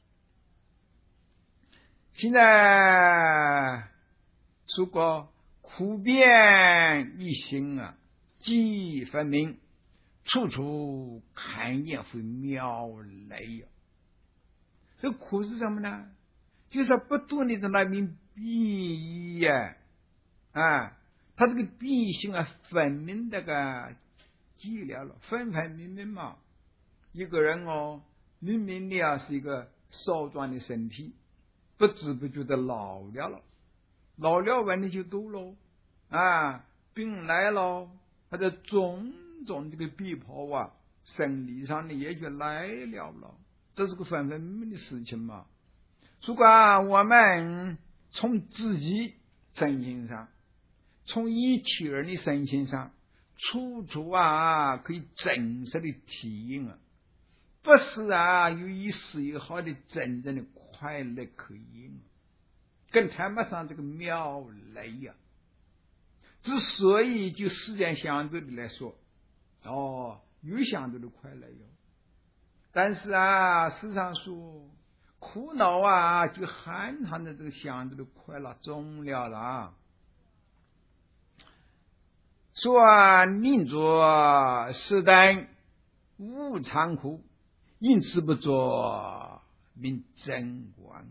现在说过苦变一心啊，即分明，处处看见会妙雷啊。这苦是什么呢？就是不断的在那边变异呀，啊，他这个变性啊，分明这个寂寥了，分分明明嘛。一个人哦，明明的啊是一个少壮的身体，不知不觉的老了了。老了问题就多了啊，病来了，或者种种这个病泡啊，生理上的也就来了了，这是个分分明明的事情嘛。如果啊，我们从自己身心上，从一体人的身心上，处处啊可以真实的体验啊，不是啊有一丝一毫的真正的快乐可言。更谈不上这个妙雷呀、啊， 之所以就时间相对的来说，哦，有相对的快乐哟。但是啊，世上说苦恼啊，就含含的这个相对的快乐终了了啊。说啊，宁作舍担无常苦，因此不作名真观。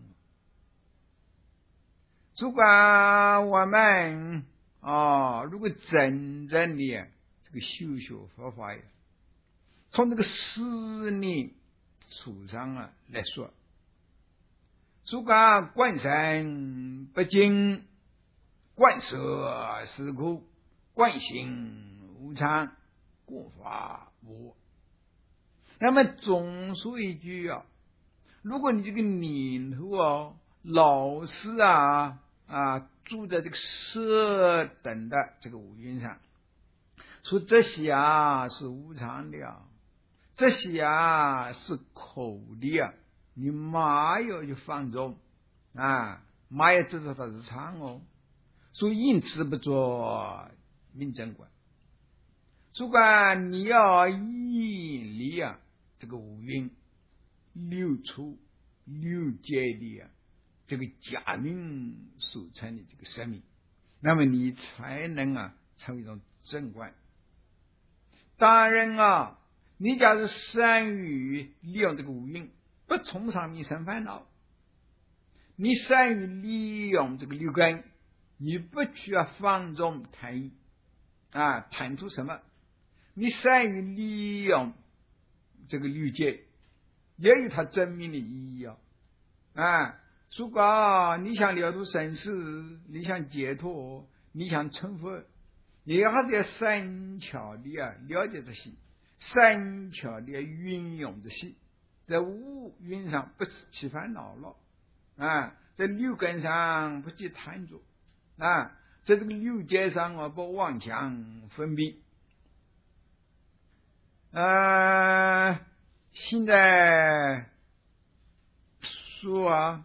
如果我们啊，如果真正的这个修学佛法呀，从这个思念处上啊来说，如果观身不净，观色是苦，观行无常，故法无我。那么总说一句啊，如果你这个念头哦，老是啊啊住在这个色等的这个五蕴上，说这些啊是无常的啊，这些啊是口的啊，你马要去放纵啊，马也知道它是常哦，所以因此不做明正观。如果你要依离啊这个五蕴六出六界的啊这个假名所成的这个生命，那么你才能啊成为一种正观。当然啊，你假如善于利用这个五蕴，不从上面生烦恼，你善于利用这个六根，你不需要放纵贪欲啊，贪出什么？你善于利用这个六界，也有它真命的意义啊！啊，如果你想了脱生死，你想解脱，你想成佛，你还是要善巧的啊了解这些，善巧的运用这些，在五蕴上不起烦恼了啊，在六根上不去贪着啊，在这个六界上啊不妄想分别。呃，现在说啊，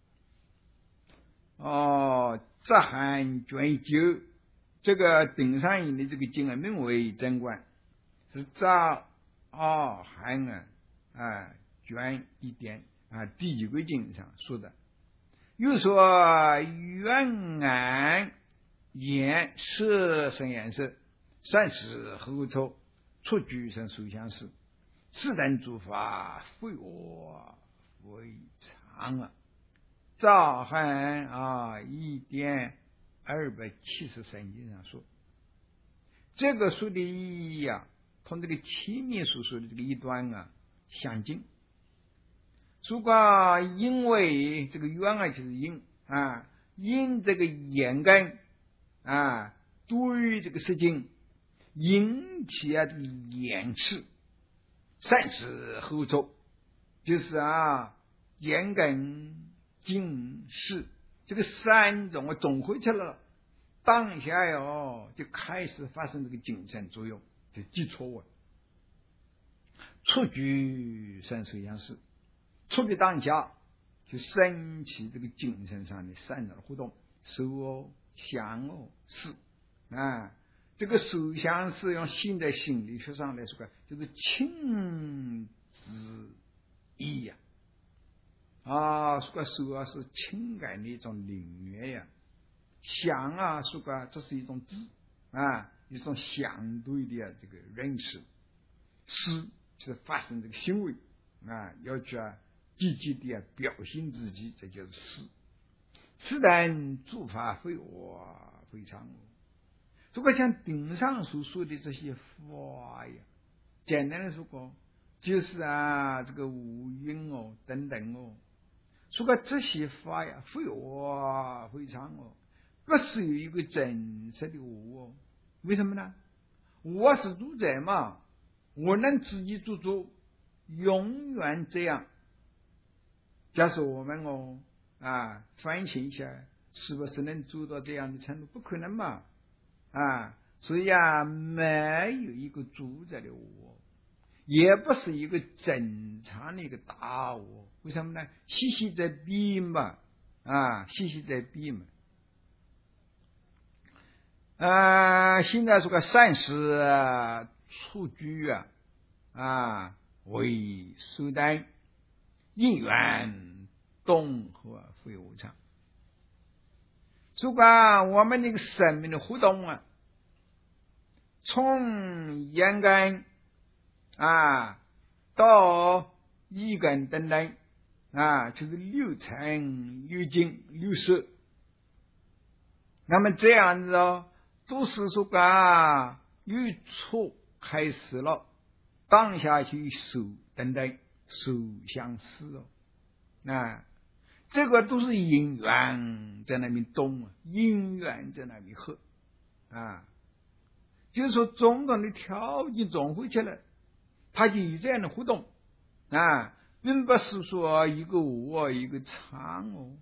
哦，杂含卷九，这个顶上印的这个经啊，名为真观，是杂二含啊啊卷一点啊第几个经上说的。又说圆暗眼色生颜色，善始后臭，出居生受相识，此等诸法非我非常啊。照汉啊一点二百七十三经上说，这个说的意义啊，同这个前面所说的这个一段啊相近。如果因为这个缘啊就是因啊，因这个眼根啊对这个事情引起啊这个眼识，善始后臭，就是啊眼根近视这个三种啊总合起来了，当下哟就开始发生这个精神作用，就基础啊，出居生受相识。出的当下就升起这个精神上的三种活动，受哦、想哦、思啊。这个受想是用现在心理学上来说，就是情之意呀。啊，说个受啊是情感的一种领域呀，想啊说个这是一种知啊，一种相对的这个认识，思就是发生这个行为啊，要去啊。积极的表现自己，这就是事。此等诸法非我非常我。如果像顶上所说的这些法呀，简单的说过，就是啊，这个五蕴哦，等等哦。如果这些法呀，非我非常我，不是有一个真实的我哦。为什么呢？我是主宰嘛，我能自己做主，永远这样。假设我们哦啊反省一下，是不是能做到这样的程度？不可能嘛啊！所以啊，没有一个主宰的我，也不是一个正常的一个大我。为什么呢？息息在变嘛啊，息息在变嘛。 呃，现在说个善事出居啊，啊，为寿诞，因缘动和非无常。说个我们这个生命的互动啊，从眼根啊到意根等等啊，就是六尘六境六识。那么这样子哦，都是说个由初开始了，当下去受等等受相思哦，啊，这个都是因缘在那边动啊，因缘在那边合啊，就是说种种的条件综合起来，它就有这样的互动啊，并不是说一个我一个常哦。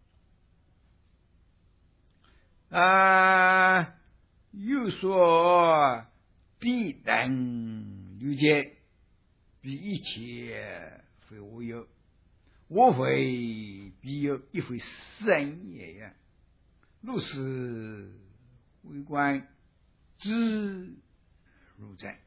啊，又说必等六界，必一切非我有，我非必有，亦非生也呀。如是微观，知如在。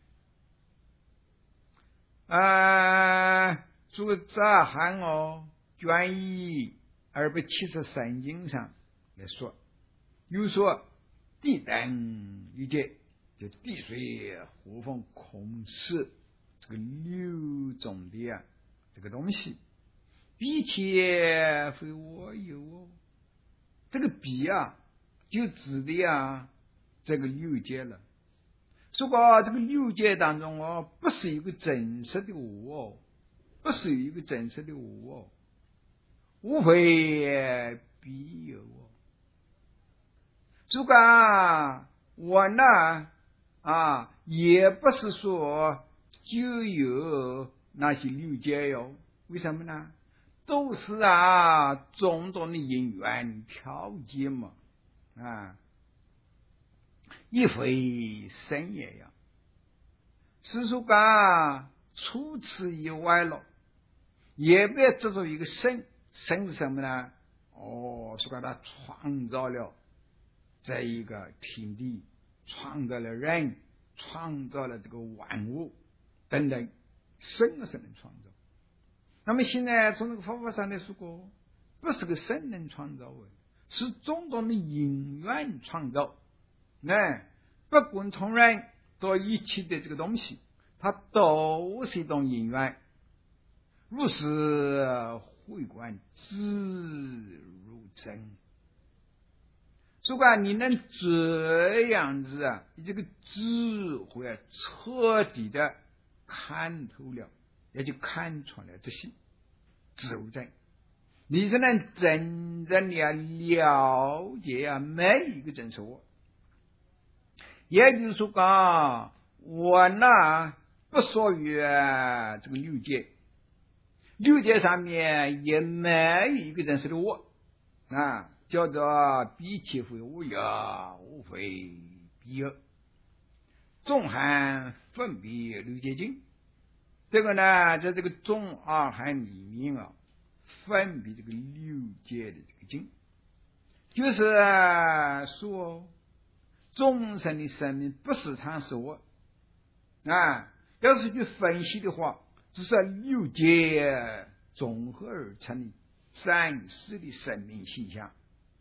啊，这个杂汉哦，卷一二百七十三经上来说。又说地等理解，就地水火风空识这个六种的啊这个东西，比且非我有哦，这个比啊就指的啊这个六界了。说过这个六界当中哦，不是一个真实的我哦，不是一个真实的我哦，无非必有哦。这个我呢啊，也不是说就有那些六界哟，为什么呢？都是啊种种的因缘条件嘛啊，亦非生也呀。是说个除此以外了，也不要执着一个生，生是什么呢？哦，是把它创造了这一个天地，创造了人，创造了这个万物等等，神是能创造。那么现在从这个佛法上来说过，不是个神能创造的，是种种的因缘创造。那不管从人到一切的这个东西，它都是一种因缘。如是慧观，知如真。如果你能这样子啊，你这个智慧啊，彻底的看透了，也就看穿了这些自如真，你才能真正的了解啊每一个真实我。也就是说啊，我呢不属于这个六界，六界上面也没有一个真实的我啊。叫做比其非无有，无非必有。众含分别六界经，这个呢，在这个众二含里面啊，分别这个六界的这个经，就是说众生的生命不是常是我啊。要是去分析的话，只是六界综合而成的暂时的生命现象。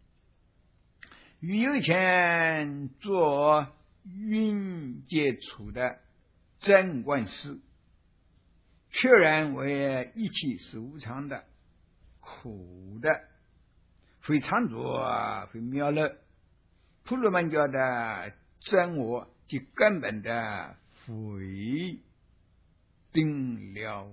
与有前做云界处的真观师，确认为一切是无常的、苦的，非常作，非妙乐。婆罗门教的真我及根本的非定了，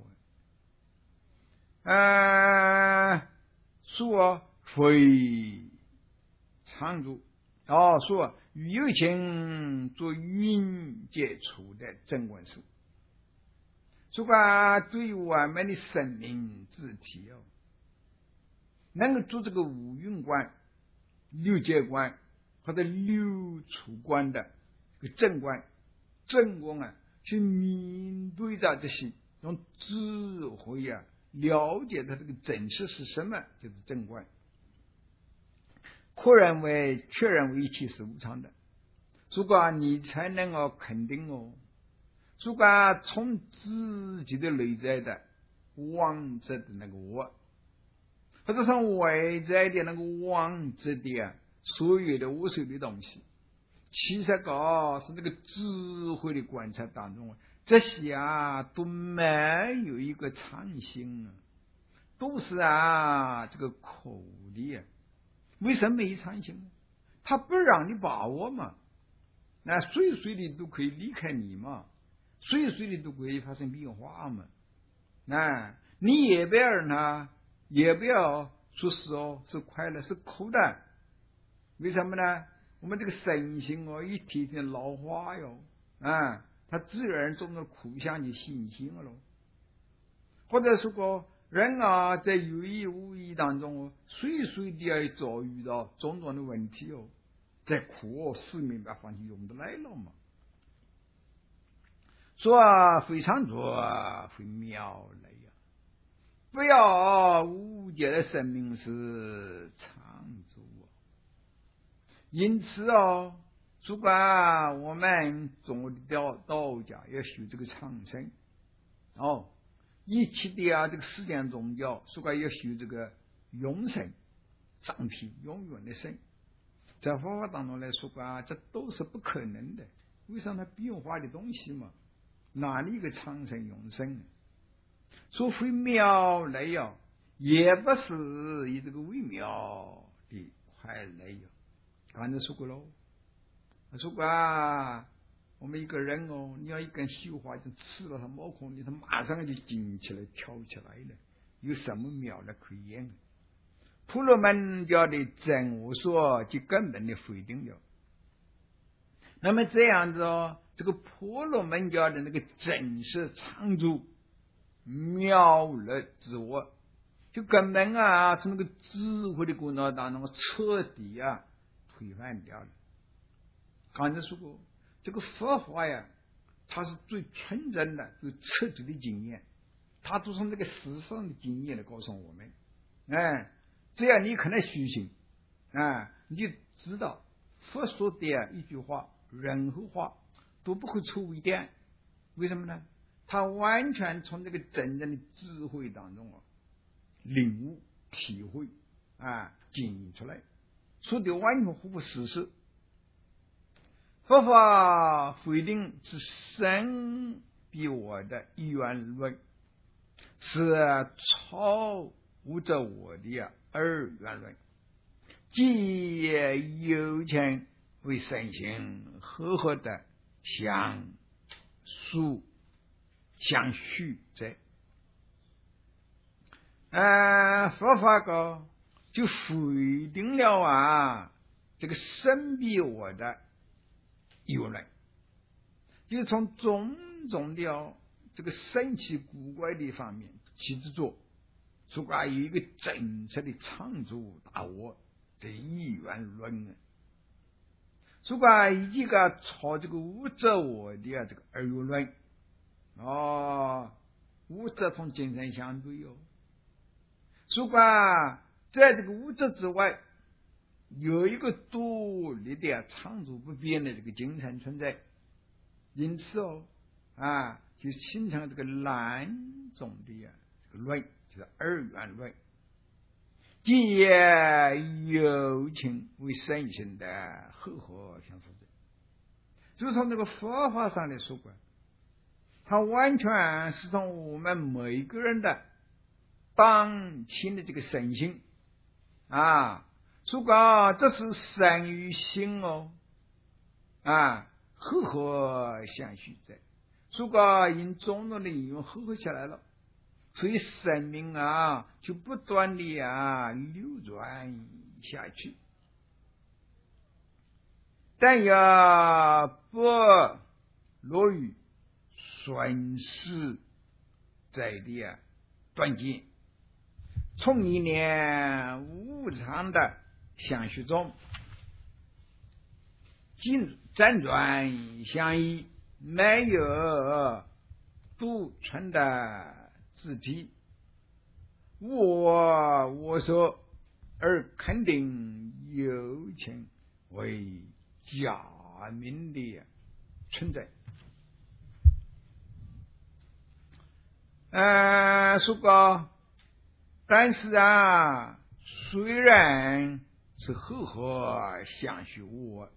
啊，说非常住哦，说与有情做云界处的真观师，说个对于我们的生命自体哦，能够做这个五蕴观、六界观或者六处观的这个正观，正观啊，去面对着这些，用智慧啊了解它这个真实是什么，就是正观。可认为确认为一切是无常的， 如果你才能够肯定哦，如果从自己的内在的王者的那个我，或者从外在的那个王者的啊所有的我所有的东西，其实个是那个智慧的观察当中，这些啊都没有一个常性啊，都是啊这个口的啊。为什么没常性呢？他不让你把握嘛，那随随的都可以离开你嘛，随随的都可以发生变化嘛。那你也不要让他，也不要说是哦，是快乐是苦的。为什么呢？我们这个身心哦，一天天老化哟，啊，他自然种了苦相的信心了。或者说个人啊，在有意无意当中哦，随随的要遭遇到种种的问题哦，在苦哦四面八方就用得来了嘛。说啊，非常做啊，非妙来呀！不要误解了生命是长足啊。因此哦，如果我们中国的道道家要修这个长生哦，一切的啊这个世间宗教，如果要修这个永生、长体永远的生，在佛法当中来说啊，这都是不可能的。为什么变化的东西嘛？哪里一个长生永生呢？说非妙来哟，也不是以这个微妙的快乐哟。刚才说过喽，说过啊，我们一个人哦，你要一根绣花针刺到他毛孔里，他马上就紧起来跳起来了，有什么妙的可言？婆罗门教的真我说就根本的否定了。那么这样子哦，这个婆罗门教的那个真实常住妙乐自我，就根本啊从那个智慧的过程当中彻底啊推翻掉了。刚才说过，这个佛法呀，它是最纯真的、最彻底的经验，它都从这个实上的经验来告诉我们。哎，这样你可能虚心啊，你就知道佛说的一句话、任何话都不会错误一点。为什么呢？他完全从这个真正的智慧当中啊，领悟、体会啊，经验出来，说的完全符合事实。佛法否定是神比我的一元论，是超无着我的二元论，既有情为身心和合的相属相续者。呃，佛法个就否定了啊这个神比我的有人，就从种种的这个神奇古怪的方面去制作，如果有一个真实的常住大我的一元论啊，如果一个朝这个无着我的这个二元论哦，物质同精神相对哦。如果在这个物质之外有一个独立的常住不变的这个精神存在，因此哦啊，就形成这个两种的啊这个论，就是二元论，既有情为身心的和合相处者。就从这个佛法上来说过，它完全是从我们每个人的当前的这个身心啊，如果这是身与心哦啊和合相续在，如果因种种的应用和合起来了，所以生命啊就不断的啊流转下去，但也不落于顺势在的啊断尽，从一念无常的相续中尽辗转相依，没有独存的自体，我我说而肯定有情为假大命的存在。呃，说过，但是啊，虽然是和和相许物，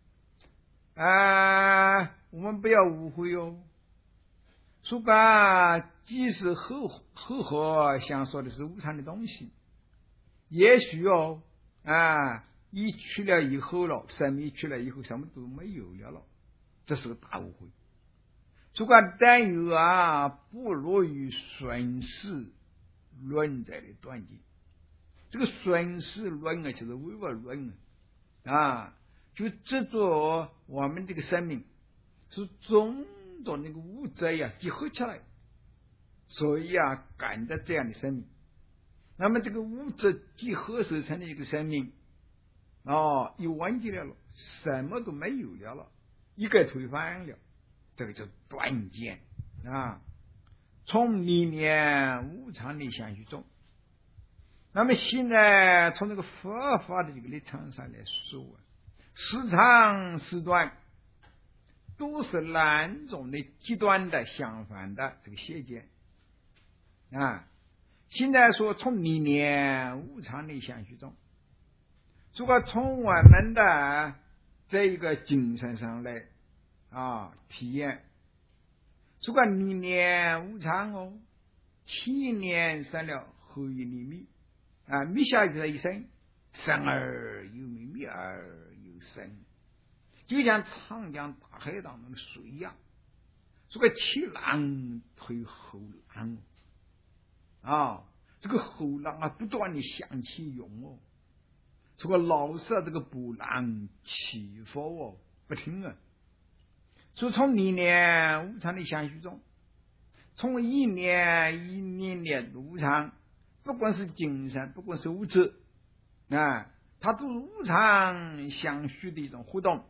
啊，我们不要误会哦。说过，即使和和和相说的是无常的东西，也许哦，啊，一去了以后了，生命去了以后，什么都没有了了，这是个大误会。主管但有啊，不落于顺势论在的断结。这个顺势论啊，就是唯物论啊，就执着我们这个生命是种种那个物质呀结合起来，所以啊，感到这样的生命。那么这个物质结合而成的一个生命，哦，一完结了了，什么都没有了了，一个推翻了。这个叫断见啊，从理念无常的相续中，那么现在从这个佛法的这个立场上来说，时长时短都是两种的极端的相反的这个邪见啊。现在说从理念无常的相续中，如果从我们的这一个精神上来啊，体验，如果理念无常哦，七年生了后一厘米啊，米下去了一生，生而有米，米而有生，就像长江大海当中的水一样，这个起浪推后浪啊，这个后浪啊不断的向起涌哦，这个老是这个波浪起伏哦不停啊。所以从理念无常的相续中，从一年一年的无常，不管是精神，不管是物质啊，它都是无常相续的一种活动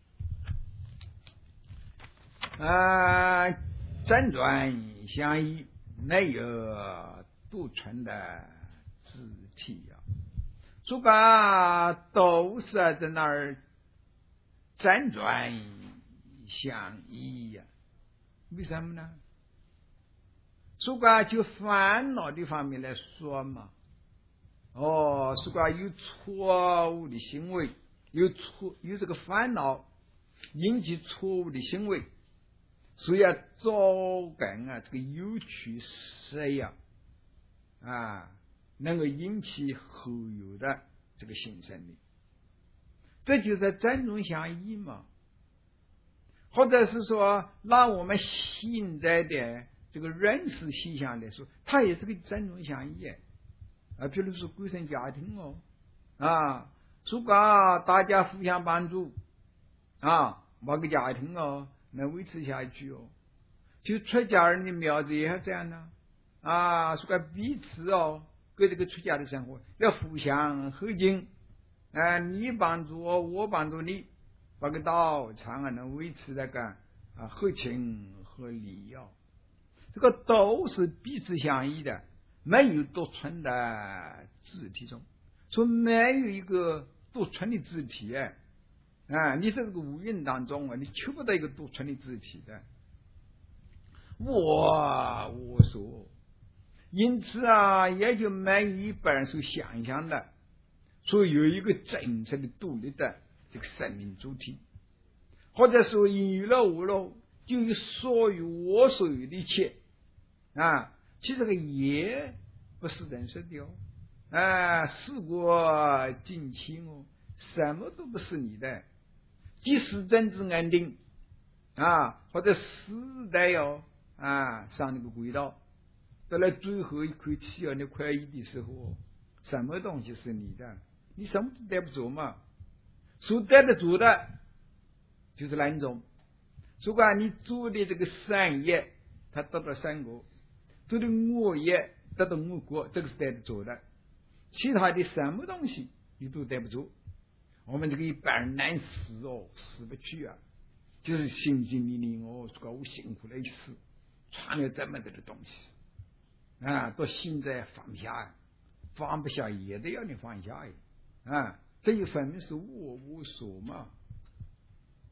啊，辗转相依，没有独存的肢体啊，这个都是在那儿辗转相依呀、啊，为什么呢？如果就烦恼的方面来说嘛，哦，如果有错误的行为，有错有这个烦恼引起错误的行为，所以要找根啊这个有趣谁呀啊，能够引起后有的这个形成的，这就是真中相依嘛。或者是说拿我们现在的这个人事现象来说，它也是个真中相依啊。比如说鬼神家庭哦啊，如果大家互相帮助啊，把个家庭哦能维持下去哦，就出家人的苗子也是这样呢啊，说个彼此哦跟这个出家的生活要互相和敬啊，你帮助我，我帮助你，把个道场啊能维持那个啊合情合理哦，这个都是彼此相依的，没有独存的自体中，说没有一个独存的自体哎啊，你在这个五蕴当中啊，你求不到一个独存的自体的，我我说，因此啊，也就没有一般人所想象的，所以有一个真正的独立的这个生命主体，或者说有了无了，就有所有我所有的一切啊，其实这个也不是人生的哦啊，事过境迁哦，什么都不是你的，即使政治安定啊，或者时代哦啊上那个轨道，到了最后一口气啊那快意的时候，什么东西是你的？你什么都带不走嘛，所带得走的就是两种，如果你做的这个善业，它得到善果，做的恶业得到恶果，这个是带得走的，其他的什么东西你都带不走。我们这个一般人难死哦，死不去啊，就是心心里里哦，这个我辛苦了一死，穿了这么多的东西啊，到现在放不下，放不下也得要你放下呀啊，这一分明是我我所嘛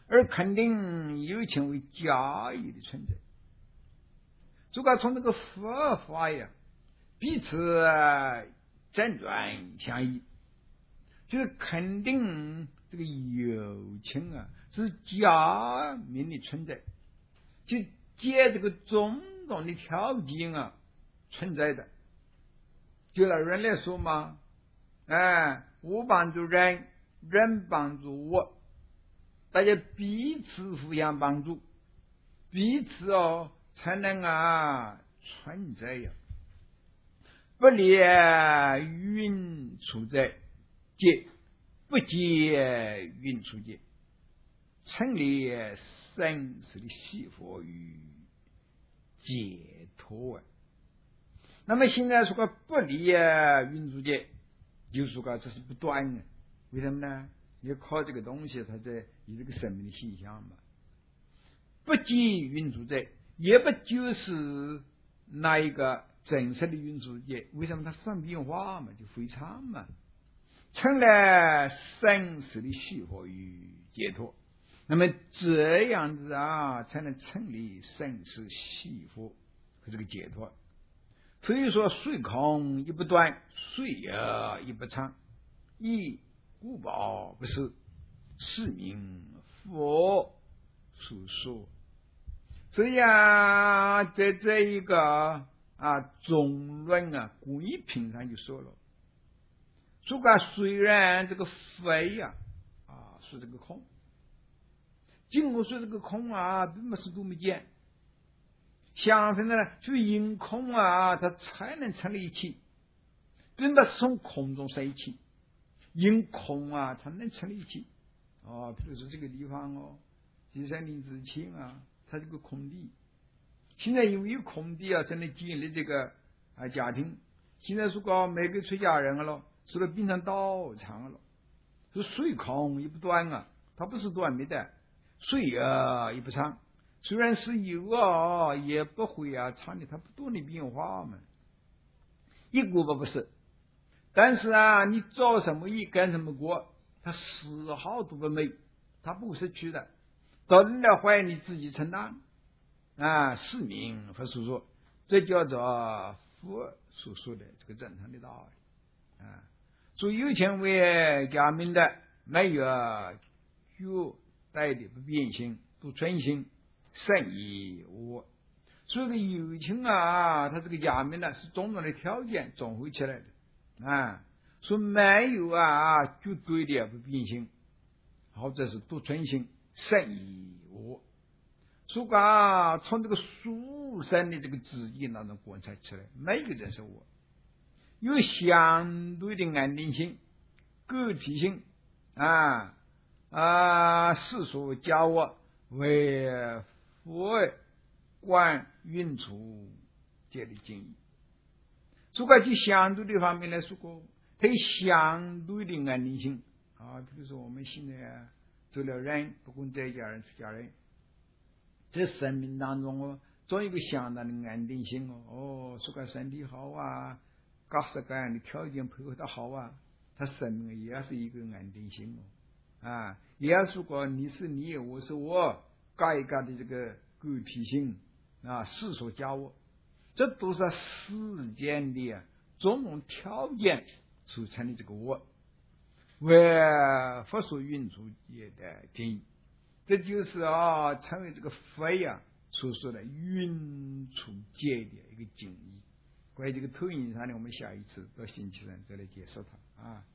而肯定有情为假意的存在。如果从这个佛法呀，彼此辗转相依，就是肯定这个有情啊是假名的存在，就借这个种种的条件啊存在的。就拿人来说嘛，哎，我帮助人，人帮助我，大家彼此互相帮助，彼此哦才能啊存在呀。不列云处在界，不结云处界，成立生死的西佛与解脱啊。那么现在说个不离云处界，就说个这是不断的，为什么呢？你靠这个东西，它在有这个生命的现象嘛。不结云处界，也不就是那一个真实的云处界，为什么它生变化嘛，就非常嘛，成了生死的西佛与解脱。那么这样子啊，才能成立生死西佛和这个解脱。所以说，水空亦不断，水也亦不长，以故宝不是，是名佛所说。所以啊，在这一个啊中论啊古一品上就说了，说个虽然这个非呀 啊, 啊是这个空，尽管说这个空啊并不是多么见，相反的呢，就因空啊它才能成立一起，并不是从空中生起，因空啊它能成立一起啊。比如说这个地方哦，金山林之前啊，它这个空地，现在因为有空地啊，才能建立这个啊家庭。现在说个每个出家人了，除了变成道场了，是水空也不断啊，它不是短没的，水啊也不长。虽然是有啊，也不会啊长的，它不断的变化嘛。一果不不是，但是啊，你造什么业干什么果，它丝毫都不美，它不是去的，到了坏你自己承担啊。是名佛所说，这叫做佛所说的这个正常的道理啊。所以有情为假名的，没有绝对的不变性，不存性。胜于我，所以个有情啊，它这个假名呢是种种的条件综合起来的啊，说没有啊绝对的不变性，或者是独存性，胜于我。说啊，从这个书生的这个字义当中观察出来，每个人是我，有相对的安定性、个体性啊啊，世俗教我为佛观云处界的经义，如果就相对的方面来说过，它有相对的安定性啊。比如说我们现在做了人，不管在家人出家人，在生命当中哦，总有一个相当的安定性哦。哦，说个身体好啊，各式各样的条件配合的好啊，他生命也是一个安定性哦。啊，也是说你是你，我是我，各一各的这个个体性啊，世俗教我，这都是世间的啊种种条件组成的这个我，为佛所运出界的定义。这就是啊，成为这个佛呀所说的运出界的一个经义。关于这个投影上呢，我们下一次到星期三再来解释它啊。